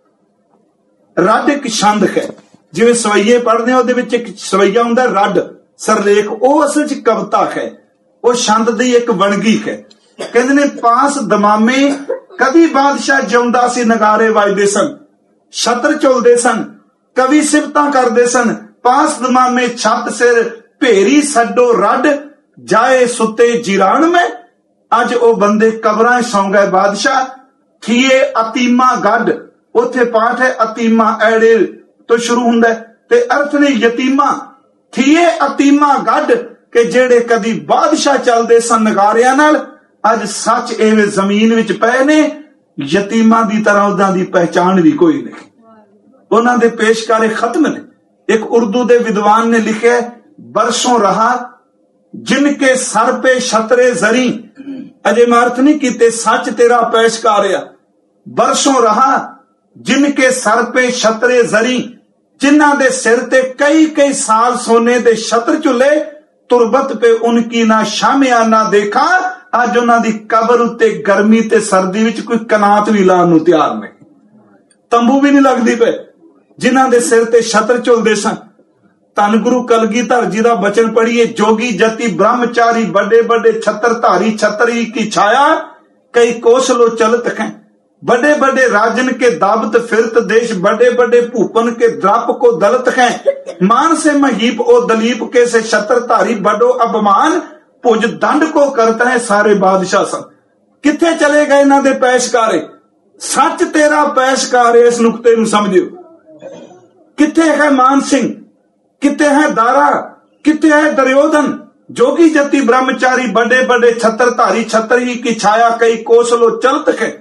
Speaker 1: रड एक छंद है, जिवें सवैये पढ़दे ओहदे विच एक सवैया हुंदा रड सरलेख, ओह असल च कविता है, ओह छंद दी एक वणगी है। कहंदे ने पास दमामे कभी बादशाह जिउंदा सी नगारे वजदे सन, छत्र झुलदे सन, कवि सिफतां करदे सन। पास दमामे छत सिर, भेरी सड्डो रड, जाए सुते जिरान में। अज ओ बंदे कबरां सौ गए बादशाह। थिए अतीमा गड, उथे पाठ है अतीमा ऐड़े तो शुरू हुंदा है, ते अर्थ ने यतीमा। थिए अतीमा गड के जेड़े कदी बादशाह चलदे सन नगारियां नाल, अज सच एवें जमीन विच पए ने। यतीमां दी तरह उदां दी पहचान भी कोई नहीं। उन्हां दे पेशकारे खत्म ने। एक उर्दू दे विद्वान ने लिखे, बरसों रहा जिनके सर पे छतरे जरी। अजे मैं अर्थ नहीं कीते, सच तेरा पेशकारिया। बरसों रहा जिनके सर पे छतरे जरी, जिन्हां दे सिर ते कई कई साल सोने दे छत्र झुले। तुरबत पे उनकी ना शामियाना देखा, अज उन्हां दी कबर उत्ते गर्मी ते सर्दी विच कोई कनात भी लाण नूं तैयार नहीं, तंबू भी नहीं लगदी पे, जिन्हां दे सिर ते छत्र झुलदे सन। धन गुरु कलगीधर जी दा बचन पढ़िए, जोगी जति ब्रह्मचारी बड़े बड़े छत्र धारी, छतरी की छाया कई कोसलो चलत हैं। बड़े बड़े राजन के दावत फिरत देश, बड़े बड़े भूपन के द्राप को दलत हैं। मान से महीप ओ दलीप के से छत्रधारी, बड़ो अपमान भुज दंड को करता है सारे बादशाह सन। किथे चले गए इन्हां दे पैशकारे? सच तेरा पैशकार है। इस नुकते नूं समझियो। किथे है मान सिंह, किथे है दारा, किथे है दुर्योधन? जोगी जति ब्रह्मचारी बड़े बड़े छत्रधारी, छतरी की छाया कई कोसलो चलत है।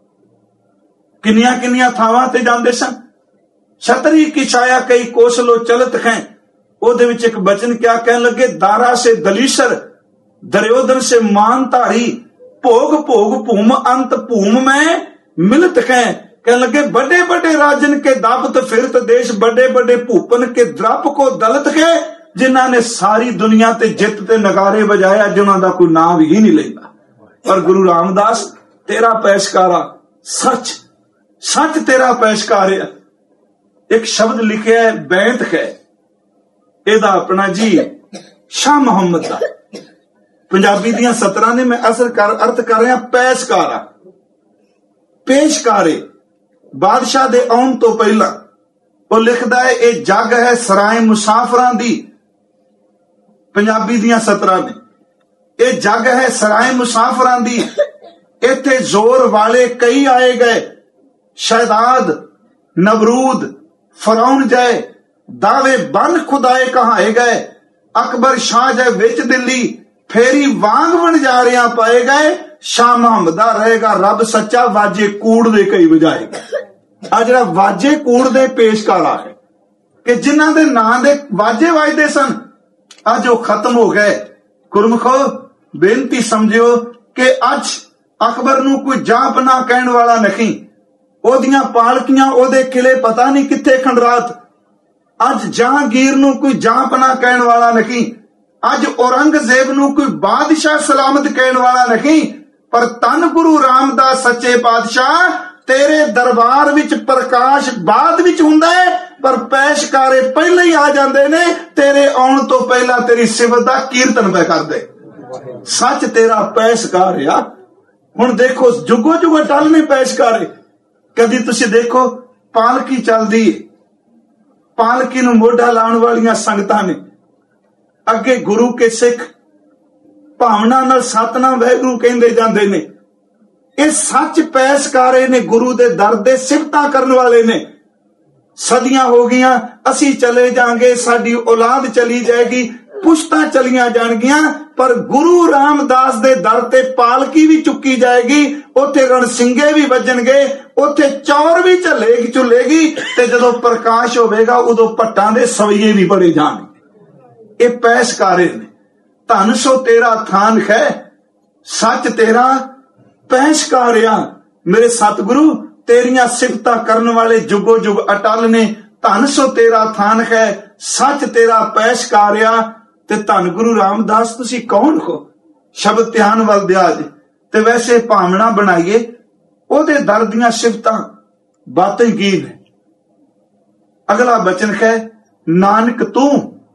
Speaker 1: किनिया किनिया थावां ते जांदे सन। छतरी की छाया कई कोसलो चलत है। ओदे विच एक बचन क्या कहने लगे, दारा से दलीसर, दुर्योधन से मानधारी, भोग भोग भूम अंत भूम में मिलत है। कहने लगे बड़े बड़े राजन के दावत फिरत देश, बड़े बड़े भूपन के द्राप को दलत है। जिन्हां ने सारी दुनिया ते जित ते नगारे बजाया, जिन्हां दा कोई नाम ही नहीं लेता। पर गुरु रामदास तेरा पैशकारा, सच सच तेरा पैशकार है। एक शब्द लिखे है बैंत है, एदा अपना जी शाह मुहम्मद दा। पंजाबी दियां 17 ने मैं असर कर अर्थ कर रहा पैशकारा, पेशकारे। बादशाह दे आउण तो पहला वो लिखदा है, ये जग है सराय मुसाफरां दी। पंजाबी दियां 17 ने, ये जग है सराय मुसाफरां दी। इत्थे जोर वाले कई आए गए, शहदाद नबरूद फरौन जाए, दावे बन खुदाए कहाए गए। अकबर शाह जाए विच दिल्ली, फेरी वांग वणजारियां पाए गए। शाह मुहम्मदा रहेगा रब सच्चा, वाजे कूड़ दे कई वजाएगा। आ जिहड़ा वाजे कूड़ दे पेशकारा है कि जिन्हां दे नां दे वाजे वजदे सन, अज वो खत्म हो गए। गुरमुखो बेनती समझियो कि अज अकबर नूं कोई जां पनाह कहण वाला नहीं। ओदियां पालकियां ओदे किले पता नहीं किथे खंडरात। अज जहांगीर नूं कोई जां पनाह कहण वाला नहीं। अज औरंगजेब नूं कोई बादशाह सलामत कहण वाला नहीं। पर धन गुरु रामदास सच्चे पातशाह ਤੇਰੇ ਦਰਬਾਰ ਵਿੱਚ ਪ੍ਰਕਾਸ਼ ਬਾਅਦ ਵਿੱਚ ਹੁੰਦਾ ਹੈ, ਪਰ ਪੈਸ਼ਕਾਰੇ ਪਹਿਲਾਂ ਹੀ ਆ ਜਾਂਦੇ ਨੇ। ਤੇਰੇ ਆਉਣ ਤੋਂ ਪਹਿਲਾਂ ਤੇਰੀ ਸਿਫਤ ਦਾ ਕੀਰਤਨ ਪੈ ਕਰਦੇ। ਸੱਚ ਤੇਰਾ ਪੈਸ਼ਕਾਰ ਆ। ਹੁਣ ਦੇਖੋ ਜੁਗੋ ਜੁਗ ਅਟਲ ਨੇ ਪੈਸ਼ਕਾਰੇ। ਕਦੀ ਤੁਸੀਂ ਦੇਖੋ ਪਾਲਕੀ ਚੱਲਦੀ, ਪਾਲਕੀ ਨੂੰ ਮੋਢਾ ਲਾਉਣ ਵਾਲੀਆਂ ਸੰਗਤਾਂ ਨੇ, ਅੱਗੇ ਗੁਰੂ ਕੇ ਸਿੱਖ ਭਾਵਨਾ ਨਾਲ ਸਤਨਾਮ ਵਾਹਿਗੁਰੂ ਕਹਿੰਦੇ ਜਾਂਦੇ ਨੇ। ਇਹ ਸੱਚ ਪੈਸ਼ਕਾਰੇ ਨੇ, ਗੁਰੂ ਦੇ ਦਰ ਦੇ ਸਿਫਤਾਂ ਕਰਨ ਵਾਲੇ ਨੇ। ਸਦੀਆਂ ਹੋ ਗਈਆਂ, ਅਸੀਂ ਚਲੇ ਜਾਾਂਗੇ, ਸਾਡੀ ਔਲਾਦ ਚਲੀ ਜਾਏਗੀ, ਪੁਸ਼ਤਾਂ ਚਲੀਆਂ ਜਾਣਗੀਆਂ, ਪਰ ਗੁਰੂ ਰਾਮਦਾਸ ਦੇ ਦਰ ਤੇ ਪਾਲਕੀ ਵੀ ਚੁੱਕੀ ਜਾਏਗੀ। ਉੱਥੇ ਰਣਸਿੰਗੇ ਵੀ ਵੱਜਣਗੇ, ਉੱਥੇ ਚੌਰ ਵੀ ਝੁੱਲੇਗੀ, ਤੇ ਜਦੋਂ ਪ੍ਰਕਾਸ਼ ਹੋਵੇਗਾ ਉਦੋਂ ਭੱਟਾਂ ਦੇ ਸਵਈਏ ਵੀ ਬੜੇ ਜਾਣਗੇ। ਇਹ ਪੈਸ਼ਕਾਰੇ ਨੇ। ਧਨ ਸੋ ਤੇਰਾ ਥਾਨ ਹੈ, ਸੱਚ ਤੇਰਾ ਪੈਸ਼ਕਾਰਿਆ। ਮੇਰੇ ਸਤਿਗੁਰੂ ਤੇਰੀਆਂ ਸਿਫਤਾਂ ਕਰਨ ਵਾਲੇ ਜੁਗੋ ਜੁਗ ਅਟਲ ਨੇ। ਧਨ ਸੋ ਤੇਰਾ ਥਾਨ ਹੈ, ਸੱਚ ਤੇਰਾ ਪੈਸ਼ਕਾਰਿਆ। ਤੇ ਧੰਨ ਗੁਰੂ ਰਾਮਦਾਸ ਤੁਸੀਂ ਕੌਣ ਹੋ? ਸ਼ਬਦ ਧਿਆਨ ਵੱਲ ਦਿਆ ਜੇ। ਤੇ ਵੈਸੇ ਭਾਵਨਾ ਬਣਾਈਏ ਉਹਦੇ ਦਰ ਦੀਆਂ ਸਿਫਤਾਂ ਬਾਤਾਂ ਕੀ ਨੇ। ਅਗਲਾ ਬਚਨ ਹੈ, ਨਾਨਕ ਤੂੰ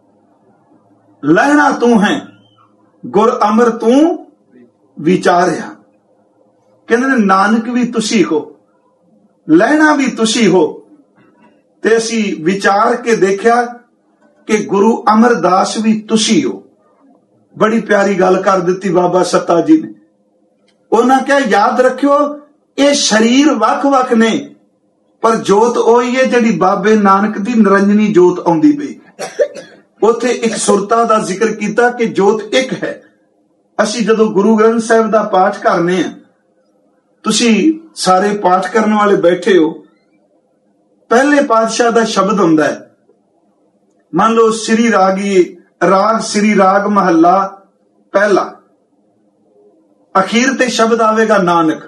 Speaker 1: ਲਹਿਣਾ ਤੂੰ ਹੈ, ਗੁਰ ਅਮਰ ਤੂੰ ਵਿਚਾਰਿਆ। ਕਹਿੰਦੇ ਨੇ ਨਾਨਕ ਵੀ ਤੁਸੀਂ ਹੋ, ਲਹਿਣਾ ਵੀ ਤੁਸੀਂ ਹੋ। ਤੇ ਅਸੀਂ ਵਿਚਾਰ ਕੇ ਦੇਖਿਆ ਕਿ ਗੁਰੂ ਅਮਰਦਾਸ ਵੀ ਤੁਸੀਂ ਹੋ। ਬੜੀ ਪਿਆਰੀ ਗੱਲ ਕਰ ਦਿੱਤੀ ਬਾਬਾ ਸੱਤਾ ਜੀ ਨੇ। ਉਹਨਾਂ ਕਿਹਾ ਯਾਦ ਰੱਖਿਓ ਇਹ ਸਰੀਰ ਵੱਖ-ਵੱਖ ਨੇ, ਪਰ ਜੋਤ ਉਹੀ ਹੈ ਜਿਹੜੀ ਬਾਬੇ ਨਾਨਕ ਦੀ ਨਿਰੰਜਨੀ ਜੋਤ ਆਉਂਦੀ ਪਈ। ਉੱਥੇ ਇੱਕ ਸੁਰਤਾ ਦਾ ਜ਼ਿਕਰ ਕੀਤਾ ਕਿ ਜੋਤ ਇੱਕ ਹੈ। ਅਸੀਂ ਜਦੋਂ ਗੁਰੂ ਗ੍ਰੰਥ ਸਾਹਿਬ ਦਾ ਪਾਠ ਕਰਨੇ ਆ, ਤੁਸੀਂ ਸਾਰੇ ਪਾਠ ਕਰਨ ਵਾਲੇ ਬੈਠੇ ਹੋ, ਪਹਿਲੇ ਪਾਤਸ਼ਾਹ ਦਾ ਸ਼ਬਦ ਹੁੰਦਾ ਹੈ। ਮੰਨ ਲਓ ਸ੍ਰੀ ਰਾਗ ਸ੍ਰੀ ਰਾਗ ਮਹੱਲਾ ਪਹਿਲਾ, ਅਖੀਰ ਤੇ ਸ਼ਬਦ ਆਵੇਗਾ ਨਾਨਕ।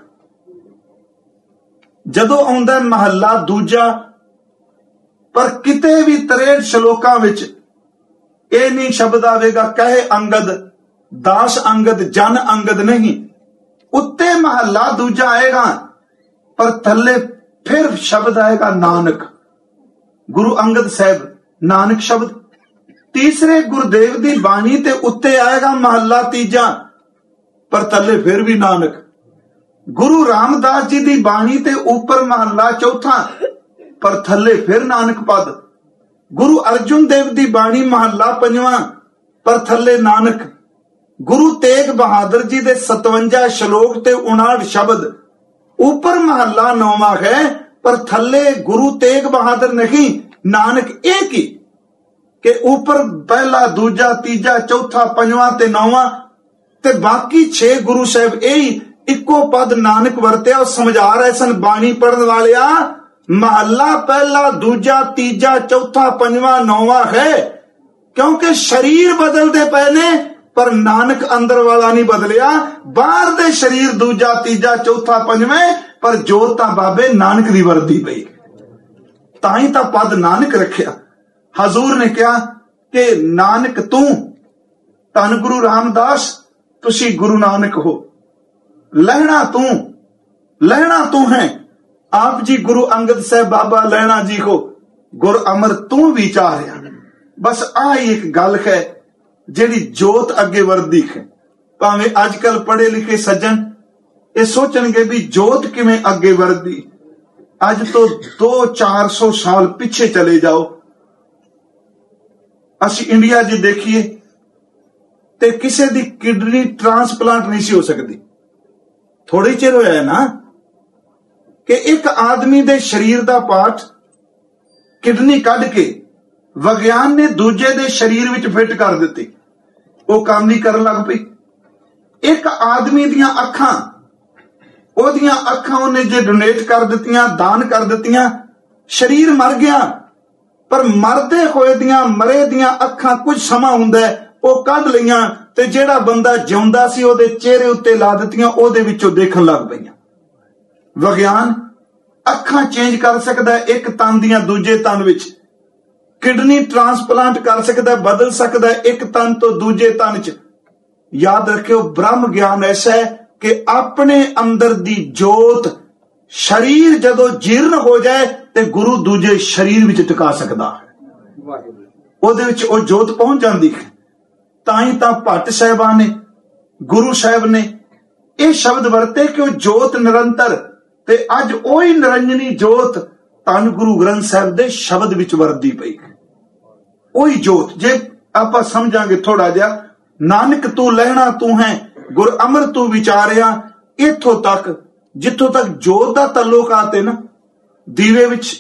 Speaker 1: ਜਦੋਂ ਆਉਂਦਾ ਮਹੱਲਾ ਦੂਜਾ, ਪਰ ਕਿਤੇ ਵੀ 63 ਸ਼ਲੋਕਾਂ ਵਿੱਚ ਇਹ ਨਹੀਂ ਸ਼ਬਦ ਆਵੇਗਾ ਕਹੇ ਅੰਗਦ, ਦਾਸ ਅੰਗਦ, ਜਨ ਅੰਗਦ ਨਹੀਂ। ਉੱਤੇ ਮਹੱਲਾ ਦੂਜਾ ਆਏਗਾ, ਪਰ ਥੱਲੇ ਫਿਰ ਸ਼ਬਦ ਆਏਗਾ ਨਾਨਕ। ਗੁਰੂ ਅੰਗਦ ਸਾਹਿਬ ਨਾਨਕ ਸ਼ਬਦ। ਤੀਸਰੇ ਗੁਰਦੇਵ ਦੀ ਬਾਣੀ ਤੇ ਉੱਤੇ ਆਏਗਾ ਮਹੱਲਾ ਤੀਜਾ, ਪਰ ਥੱਲੇ ਫਿਰ ਵੀ ਨਾਨਕ। ਗੁਰੂ ਰਾਮਦਾਸ ਜੀ ਦੀ ਬਾਣੀ ਤੇ ਉੱਪਰ ਮਹੱਲਾ ਚੌਥਾ, ਪਰ ਥੱਲੇ ਫਿਰ ਨਾਨਕ ਪਦ। ਗੁਰੂ ਅਰਜੁਨ ਦੇਵ ਦੀ ਬਾਣੀ ਮਹੱਲਾ ਪੰਜਵਾਂ, ਪਰ ਥੱਲੇ ਨਾਨਕ। ਗੁਰੂ ਤੇਗ ਬਹਾਦਰ ਜੀ ਦੇ 57 ਸ਼ਲੋਕ ਤੇ 59 ਸ਼ਬਦ, ਉੱਪਰ ਮਹੱਲਾ 9ਵਾਂ ਹੈ, ਪਰ ਥੱਲੇ ਗੁਰੂ ਤੇਗ ਬਹਾਦਰ ਨਹੀਂ, ਨਾਨਕ। ਇਹ ਕੀ ਕਿ ਉੱਪਰ ਪਹਿਲਾ, ਦੂਜਾ, ਤੀਜਾ, ਚੌਥਾ, ਪੰਜਵਾਂ ਤੇ 9ਵਾਂ, ਤੇ ਬਾਕੀ 6 ਗੁਰੂ ਸਾਹਿਬ ਇਹੀ ਇੱਕੋ ਪਦ ਨਾਨਕ ਵਰਤਿਆ। ਉਹ ਸਮਝਾ ਰਹੇ ਸਨ ਬਾਣੀ ਪੜਨ ਵਾਲਿਆ, ਮਹੱਲਾ ਪਹਿਲਾ, ਦੂਜਾ, ਤੀਜਾ, ਚੌਥਾ, ਪੰਜਵਾਂ, 9ਵਾਂ ਹੈ, ਕਿਉਂਕਿ ਸਰੀਰ ਬਦਲਦੇ ਪਏ ਨੇ, ਪਰ ਨਾਨਕ ਅੰਦਰ ਵਾਲਾ ਨਹੀਂ ਬਦਲਿਆ। ਬਾਹਰ ਦੇ ਸਰੀਰ ਦੂਜਾ, ਤੀਜਾ, ਚੌਥਾ, ਪੰਜਵੇਂ, ਪਰ ਜੋਤ ਤਾਂ ਬਾਬੇ ਨਾਨਕ ਦੀ ਵਰਦੀ ਪਈ। ਤਾਂ ਹੀ ਤਾਂ ਪਦ ਨਾਨਕ ਰੱਖਿਆ। ਹਜ਼ੂਰ ਨੇ ਕਿਹਾ ਕਿ ਨਾਨਕ ਤੂੰ, ਧੰਨ ਗੁਰੂ ਰਾਮਦਾਸ ਤੁਸੀਂ ਗੁਰੂ ਨਾਨਕ ਹੋ। ਲਹਿਣਾ ਤੂੰ ਹੈ, ਆਪ ਜੀ ਗੁਰੂ ਅੰਗਦ ਸਾਹਿਬ ਬਾਬਾ ਲਹਿਣਾ ਜੀ ਹੋ। ਗੁਰ ਅਮਰ ਤੂੰ ਵਿਚਾਰਿਆ। ਬਸ ਆਹ ਇੱਕ ਗੱਲ ਹੈ ਜਿਹੜੀ ਜੋਤ ਅੱਗੇ ਵਰਦੀ ਹੈ। ਭਾਵੇਂ ਅੱਜ ਕੱਲ ਪੜ੍ਹੇ ਲਿਖੇ ਸੱਜਣ ਇਹ ਸੋਚਣਗੇ ਵੀ ਜੋਤ ਕਿਵੇਂ ਅੱਗੇ ਵਰਦੀ। ਅੱਜ ਤੋਂ 200-400 ਸਾਲ ਪਿੱਛੇ ਚਲੇ ਜਾਓ, ਅਸੀਂ ਇੰਡੀਆ 'ਚ ਦੇਖੀਏ ਤੇ ਕਿਸੇ ਦੀ ਕਿਡਨੀ ਟ੍ਰਾਂਸਪਲਾਂਟ ਨਹੀਂ ਸੀ ਹੋ ਸਕਦੀ। ਥੋੜੇ ਚਿਰ ਹੋਇਆ ਹੈ ਨਾ ਕਿ ਇੱਕ ਆਦਮੀ ਦੇ ਸਰੀਰ ਦਾ ਪਾਰਟ ਕਿਡਨੀ ਕੱਢ ਕੇ ਵਿਗਿਆਨ ਨੇ ਦੂਜੇ ਦੇ ਸਰੀਰ ਵਿੱਚ ਫਿੱਟ ਕਰ ਦਿੱਤੀ। ਉਹ ਕੰਮ ਨਹੀਂ ਕਰਨ ਲੱਗ ਪਈ। ਇੱਕ ਆਦਮੀ ਦੀਆਂ ਅੱਖਾਂ, ਉਹਦੀਆਂ ਅੱਖਾਂ ਉਹਨੇ ਜੇ ਡੋਨੇਟ ਕਰ ਦਿੱਤੀਆਂ, ਦਾਨ ਕਰ ਦਿੱਤੀਆਂ, ਸਰੀਰ ਮਰ ਗਿਆ, ਪਰ ਮਰਦੇ ਹੋਏ ਦੀਆਂ, ਮਰੇ ਦੀਆਂ ਅੱਖਾਂ ਕੁਝ ਸਮਾਂ ਹੁੰਦਾ ਉਹ ਕੱਢ ਲਈਆਂ, ਤੇ ਜਿਹੜਾ ਬੰਦਾ ਜਿਉਂਦਾ ਸੀ ਉਹਦੇ ਚਿਹਰੇ ਉੱਤੇ ਲਾ ਦਿੱਤੀਆਂ, ਉਹਦੇ ਵਿੱਚੋਂ ਦੇਖਣ ਲੱਗ ਪਈਆਂ। ਵਿਗਿਆਨ ਅੱਖਾਂ ਚੇਂਜ ਕਰ ਸਕਦਾ, ਇੱਕ ਤਨ ਦੀਆਂ ਦੂਜੇ ਤਨ ਵਿੱਚ। ਕਿਡਨੀ ਟ੍ਰਾਂਸਪਲਾਂਟ ਕਰ ਸਕਦਾ, ਬਦਲ ਸਕਦਾ ਇੱਕ ਤਨ ਤੋਂ ਦੂਜੇ ਤਨ 'ਚ। ਯਾਦ ਰੱਖਿਓ ਬ੍ਰਹਮ ਗਿਆਨ ਐਸਾ ਹੈ ਕਿ ਆਪਣੇ ਅੰਦਰ ਦੀ ਜੋਤ शरीर जदों जीर्ण हो जाए ते गुरु दूजे शरीर विच टिका सकदा है, ਉਹਦੇ ਵਿੱਚ ਉਹ ਜੋਤ ਪਹੁੰਚ ਜਾਂਦੀ ਹੈ। ਤਾਂ ਹੀ ਤਾਂ ਭੱਟ ਸਾਹਿਬਾਨ ਨੇ, ਗੁਰੂ ਸਾਹਿਬ ਨੇ ਇਹ ਸ਼ਬਦ ਵਰਤੇ ਕਿ ਉਹ ਜੋਤ ਨਿਰੰਤਰ, ਤੇ ਅੱਜ ਉਹੀ ਨਿਰੰਜਨੀ ਜੋਤ ਧੰਨ ਗੁਰੂ ਗ੍ਰੰਥ ਸਾਹਿਬ ਦੇ ਸ਼ਬਦ ਵਿੱਚ ਵਰਦੀ ਪਈ। ਉਹੀ ਜੋਤ ਜੇ ਆਪਾਂ ਸਮਝਾਂਗੇ ਥੋੜਾ ਜਿਹਾ, ਨਾਨਕ ਤੂੰ ਲਹਿਣਾ ਤੂੰ ਹੈ, ਗੁਰ ਅਮਰ ਤੂੰ ਵਿਚਾਰਿਆ, ਇੱਥੋਂ ਤੱਕ ਜਿੱਥੋਂ ਤੱਕ ਜੋਤ ਦਾ ਤਾਲੁਕਾਤ ਹੈ ਨਾ, ਦੀਵੇ ਵਿੱਚ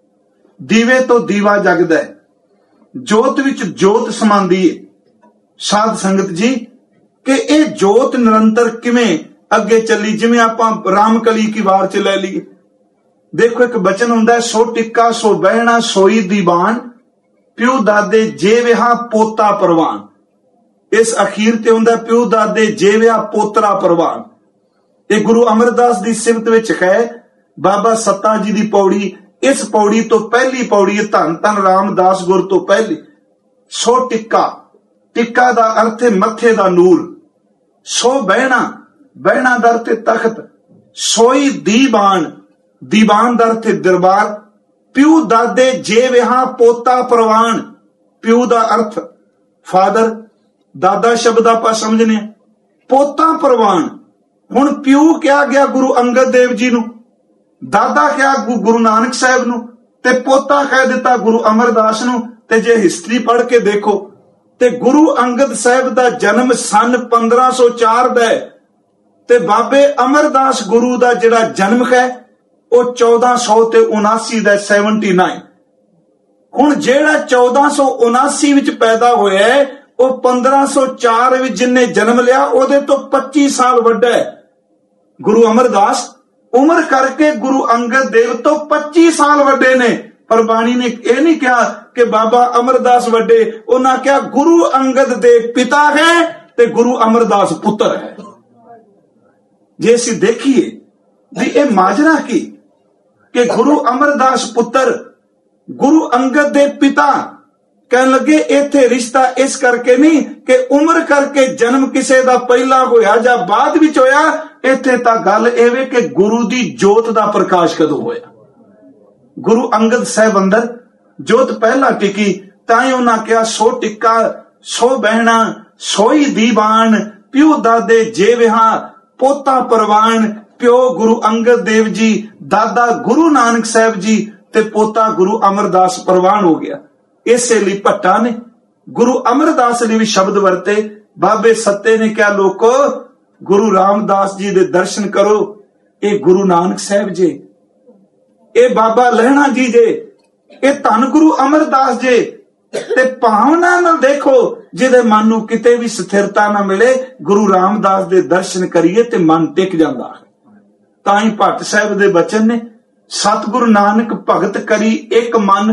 Speaker 1: ਦੀਵੇ ਤੋਂ ਦੀਵਾ ਜਗਦਾ ਹੈ, ਜੋਤ ਵਿੱਚ ਜੋਤ ਸਮਾਂਦੀ ਹੈ। ਸਾਧ ਸੰਗਤ ਜੀ ਕਿ ਇਹ ਜੋਤ ਨਿਰੰਤਰ ਕਿਵੇਂ ਅੱਗੇ ਚੱਲੀ, ਜਿਵੇਂ ਆਪਾਂ ਰਾਮਕਲੀ ਕੀ ਵਾਰ ਚ ਲੈ ਲਈਏ। ਦੇਖੋ ਇੱਕ ਬਚਨ ਹੁੰਦਾ, ਸੋ ਟਿੱਕਾ ਸੋ ਬਹਿਣਾ ਸੋਈ ਦੀਵਾਨ, ਪਿਓ ਦਾਦੇ ਜੇ ਵਿਆਹ ਪੋਤਾ ਪਰਵਾਨ। ਇਸ ਅਖੀਰ ਤੇ ਹੁੰਦਾ ਪਿਓ ਦਾਦੇ ਜੇ ਵਿਆਹ ਪੋਤਰਾ ਪਰਵਾਨ। ਇਹ ਗੁਰੂ ਅਮਰਦਾਸ ਦੀ ਸਿਫਤ ਵਿੱਚ ਹੈ। ਬਾਬਾ ਸੱਤਾ ਜੀ ਦੀ ਪੌੜੀ, ਇਸ ਪੌੜੀ ਤੋਂ ਪਹਿਲੀ ਪੌੜੀ ਹੈ ਧੰਨ ਧੰਨ ਰਾਮਦਾਸ ਗੁਰ ਤੋਂ ਪਹਿਲੀ। ਸੋ ਟਿੱਕਾ, ਟਿੱਕਾ ਦਾ ਅਰਥ ਹੈ ਮੱਥੇ ਦਾ ਨੂਰ। ਸੋ ਬਹਿਣਾ, ਬਹਿਣਾ ਦਾ ਅਰਥ ਹੈ ਤਖਤ। ਸੋਈ ਦੀਵਾਨ, ਦੀਵਾਨ ਦਾ ਅਰਥ ਹੈ ਦਰਬਾਰ। ਪਿਓ ਦਾਦੇ ਜੇ ਵਿਆਹ ਪੋਤਾ ਪ੍ਰਵਾਨ, ਪਿਓ ਦਾ ਅਰਥ ਫਾਦਰ, ਦਾਦਾ ਸ਼ਬਦ ਆਪਾਂ ਸਮਝਨੇ, ਪੋਤਾ ਪ੍ਰਵਾਨ। ਹੁਣ ਪਿਓ ਕਿਹਾ ਗਿਆ ਗੁਰੂ ਅੰਗਦ ਦੇਵ ਜੀ ਨੂੰ, ਦਾਦਾ ਕਿਹਾ ਗੁਰੂ ਨਾਨਕ ਸਾਹਿਬ ਨੂੰ, ਤੇ ਪੋਤਾ ਕਹਿ ਦਿੱਤਾ ਗੁਰੂ ਅਮਰਦਾਸ ਨੂੰ। ਤੇ ਜੇ ਹਿਸਟਰੀ ਪੜ੍ਹ ਕੇ ਦੇਖੋ ਤੇ ਗੁਰੂ ਅੰਗਦ ਸਾਹਿਬ ਦਾ ਜਨਮ ਸਨ 1504 ਦਾ ਹੈ, ਤੇ ਬਾਬੇ ਅਮਰਦਾਸ ਗੁਰੂ ਦਾ ਜਿਹੜਾ ਜਨਮ ਹੈ ਉਹ 1479 ਦਾ, 79। ਹੁਣ ਜਿਹੜਾ 1479 ਵਿੱਚ ਪੈਦਾ ਹੋਇਆ ਹੈ ਉਹ 1504 ਵਿੱਚ ਜਿੰਨੇ ਜਨਮ ਲਿਆ ਉਹਦੇ ਤੋਂ 25 ਸਾਲ ਵੱਡਾ ਹੈ। ਗੁਰੂ ਅਮਰਦਾਸ ਉਮਰ ਕਰਕੇ ਗੁਰੂ ਅੰਗਦ ਦੇਵ ਤੋਂ 25 ਸਾਲ ਵੱਡੇ ਨੇ, ਪਰ ਬਾਣੀ ਨੇ ਇਹ ਨਹੀਂ ਕਿਹਾ ਕਿ ਬਾਬਾ ਅਮਰਦਾਸ ਵੱਡੇ, ਉਹਨਾਂ ਕਿਹਾ ਗੁਰੂ ਅੰਗਦ ਦੇ ਪਿਤਾ ਹੈ ਤੇ ਗੁਰੂ ਅਮਰਦਾਸ ਪੁੱਤਰ ਹੈ। ਜੇ ਅਸੀਂ ਦੇਖੀਏ ਵੀ ਇਹ ਮਾਜਰਾ ਕੀ ਕਿ ਗੁਰੂ ਅਮਰਦਾਸ ਪੁੱਤਰ, ਗੁਰੂ ਅੰਗਦ ਦੇ ਪਿਤਾ। ਕਹਿਣ ਲੱਗੇ ਇੱਥੇ ਰਿਸ਼ਤਾ ਇਸ ਕਰਕੇ ਨਹੀਂ ਕਿ ਉਮਰ ਕਰਕੇ ਜਨਮ ਕਿਸੇ ਦਾ ਪਹਿਲਾਂ ਹੋਇਆ ਜਾਂ ਬਾਅਦ ਵਿੱਚ ਹੋਇਆ, ਇੱਥੇ ਤਾਂ ਗੱਲ ਇਹ ਵੇ ਕਿ ਗੁਰੂ ਦੀ ਜੋਤ ਦਾ ਪ੍ਰਕਾਸ਼ ਕਦੋਂ ਹੋਇਆ। ਗੁਰੂ ਅੰਗਦ ਸਾਹਿਬ ਅੰਦਰ ਜੋਤ ਪਹਿਲਾਂ ਟਿਕੀ, ਤਾਂ ਹੀ ਉਹਨਾਂ ਕਿਹਾ ਸੋ ਟਿੱਕਾ ਸੋ ਬਹਿਣਾ ਸੋਈ ਦੀਵਾਨ, ਪਿਓ ਦਾਦੇ ਜੇ ਵਿਆਹ ਪੋਤਾ ਪਰਵਾਨ। ਪਿਓ ਗੁਰੂ ਅੰਗਦ ਦੇਵ ਜੀ, ਦਾਦਾ ਗੁਰੂ ਨਾਨਕ ਸਾਹਿਬ ਜੀ, ਤੇ ਪੋਤਾ ਗੁਰੂ ਅਮਰਦਾਸ ਪਰਵਾਨ ਹੋ ਗਿਆ। ਇਸੇ ਲਈ ਭੱਟਾ ਨੇ ਗੁਰੂ ਅਮਰਦਾਸ ਲਈ ਵੀ ਸ਼ਬਦ ਵਰਤੇ। ਬਾਬੇ ਸੱਤੇ ਨੇ ਕਿਹਾ ਲੋਕੋ ਗੁਰੂ ਰਾਮਦਾਸ ਜੀ ਦੇ ਦਰਸ਼ਨ ਕਰੋ, ਇਹ ਗੁਰੂ ਨਾਨਕ ਸਾਹਿਬ ਜੀ, ਇਹ ਬਾਬਾ ਲਹਿਣਾ ਜੀ ਜੇ, ਇਹ ਧੰਨ ਗੁਰੂ ਅਮਰਦਾਸ ਜੀ। ਤੇ ਭਾਵਨਾ ਨਾਲ ਦੇਖੋ, ਜਿਹਦੇ ਮਨ ਨੂੰ ਕਿਤੇ ਵੀ ਸਥਿਰਤਾ ਨਾ ਮਿਲੇ, ਗੁਰੂ ਰਾਮਦਾਸ ਦੇ ਦਰਸ਼ਨ ਕਰੀਏ ਤੇ ਮਨ ਟਿਕ ਜਾਂਦਾ। ਤਾਂ ਹੀ ਭੱਟ ਸਾਹਿਬ ਦੇ ਬਚਨ ਨੇ, ਸਤਿਗੁਰੂ ਨਾਨਕ ਭਗਤ ਕਰੀ ਇੱਕ ਮਨ,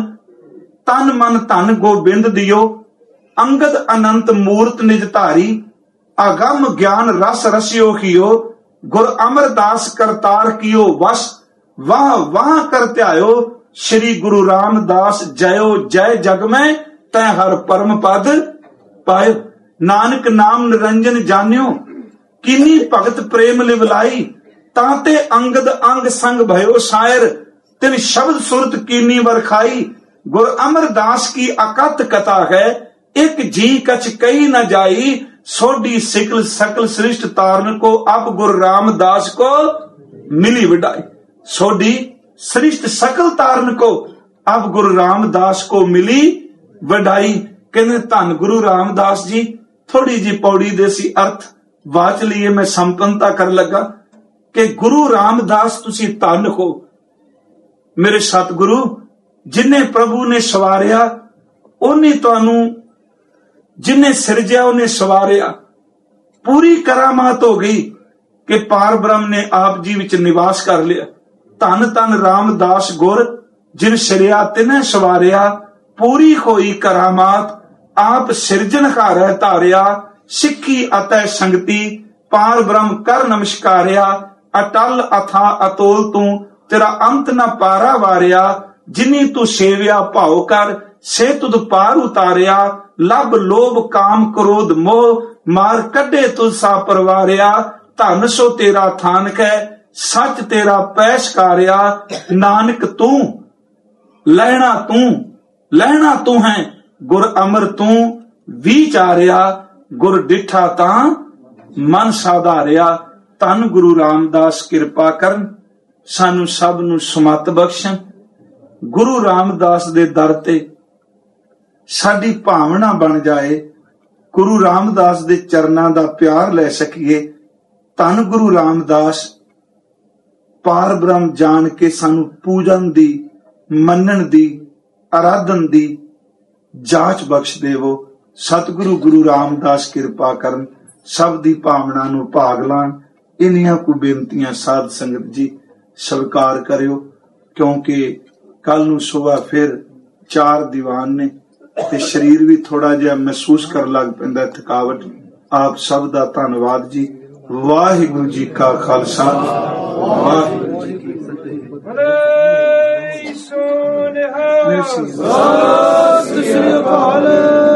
Speaker 1: ਤਨ ਮਨ ਧਨ ਗੋਬਿੰਦ ਦਿਓ, ਅੰਗਦ ਅਨੰਤ ਮੂਰਤ ਨਿਜ ਧਾਰੀ, ਅਗਮ ਗਿਆਨ ਰਸ ਰਸਿਓ ਕੀਓ, ਗੁਰ ਅਮਰਦਾਸ ਕਰਤਾਰ ਕੀਓ ਵਸ, ਵਾਹ ਵਾਹ ਕਰ ਧਿਆਇਓ, ਸ਼੍ਰੀ ਗੁਰੂ ਰਾਮਦਾਸ ਜਯੋ ਜੈ ਜਗ ਮੈਂ, ਤੈ ਹਰ ਪਰਮ ਪਦ ਪਾਇਓ। ਨਾਨਕ ਨਾਮ ਨਿਰੰਜਨ ਜਾਣਿਓ, ਕਿੰਨੀ ਭਗਤ ਪ੍ਰੇਮ ਲਿਵਲਾਈ, ਤਾਂ ਤੇ ਅੰਗਦ ਅੰਗ ਸੰਗ ਭਇਓ ਸ਼ਾਇਰ, ਤਿਨ ਸ਼ਬਦ ਸੁਰਤ ਕੀਨੀ ਵਰਖਾਈ। ਗੁਰ ਅਮਰਦਾਸ ਕੀ ਅਕਤ ਕथा है, एक जी कछ कही न जाई, सोडी सिकल सकल सृष्ट तारन को, अब गुरु रामदास को मिली वडाई। सोडी सृष्ट सकल तारन को, अब गुरु रामदास को मिली वडाई। कहने धन गुरु रामदास जी। थोड़ी जी पौड़ी देसी अर्थ वाच लिए मैं संपन्नता कर लगा कि गुरु रामदास तुसी धन हो मेरे सतगुरु, जिन्हें प्रभु ने सवारिया उन्हें तुहानू, जिन्हें सिरजिया उन्हें सवारिया। पूरी करामात हो गई कि पार ब्रह्म ने आप जी विच निवास कर लिया। धन धन रामदास गुर, जिन शरिया तिने सवारिया। पूरी होई करामात, आप सिरजनहार है धारिया। सिक्खी अतै संगति, पार ब्रह्म कर नमस्कारिया। अटल अथा अतोल तू, तेरा अंत न पारा वारिया। जिनी तू सेविया भाव कर, से तुद पार उतारिया। लब लोभ काम क्रोध मोह, मार कढे तुझ सा परवारिया। धन सो तेरा थान कै, सच तेरा पैशकारिया, नानक तू लहना तू है, गुर अमर तू विचारिया, गुर डिठा तां मन साधारिया। धन गुरु रामदास किरपा करन, सानू सब नू समत बख्शण। गुरु रामदास दे दर ते साडी भावना बन जाए, गुरु रामदास दे चरनां दा प्यार ले सकीए। धन गुरु रामदास पार ब्रह्म जान के सानू पूजन दी, मनन दी, आराधन दी जाच बख्श देवो। सतगुरु गुरु रामदास किरपा करन, सब दी भावना नू भाग लाण। इन्नियां को बेनतियां साध संगत जी स्वीकार करियो, क्योंकि कल नू सुबह फिर 4 दीवान ने ते शरीर भी थोड़ा जिहा महसूस कर लग पैंदा थकावट। आप सब दा धन्नवाद जी। वाहिगुरु जी का खालसा, वाहिगुरु जी की फतेह।
Speaker 2: सोने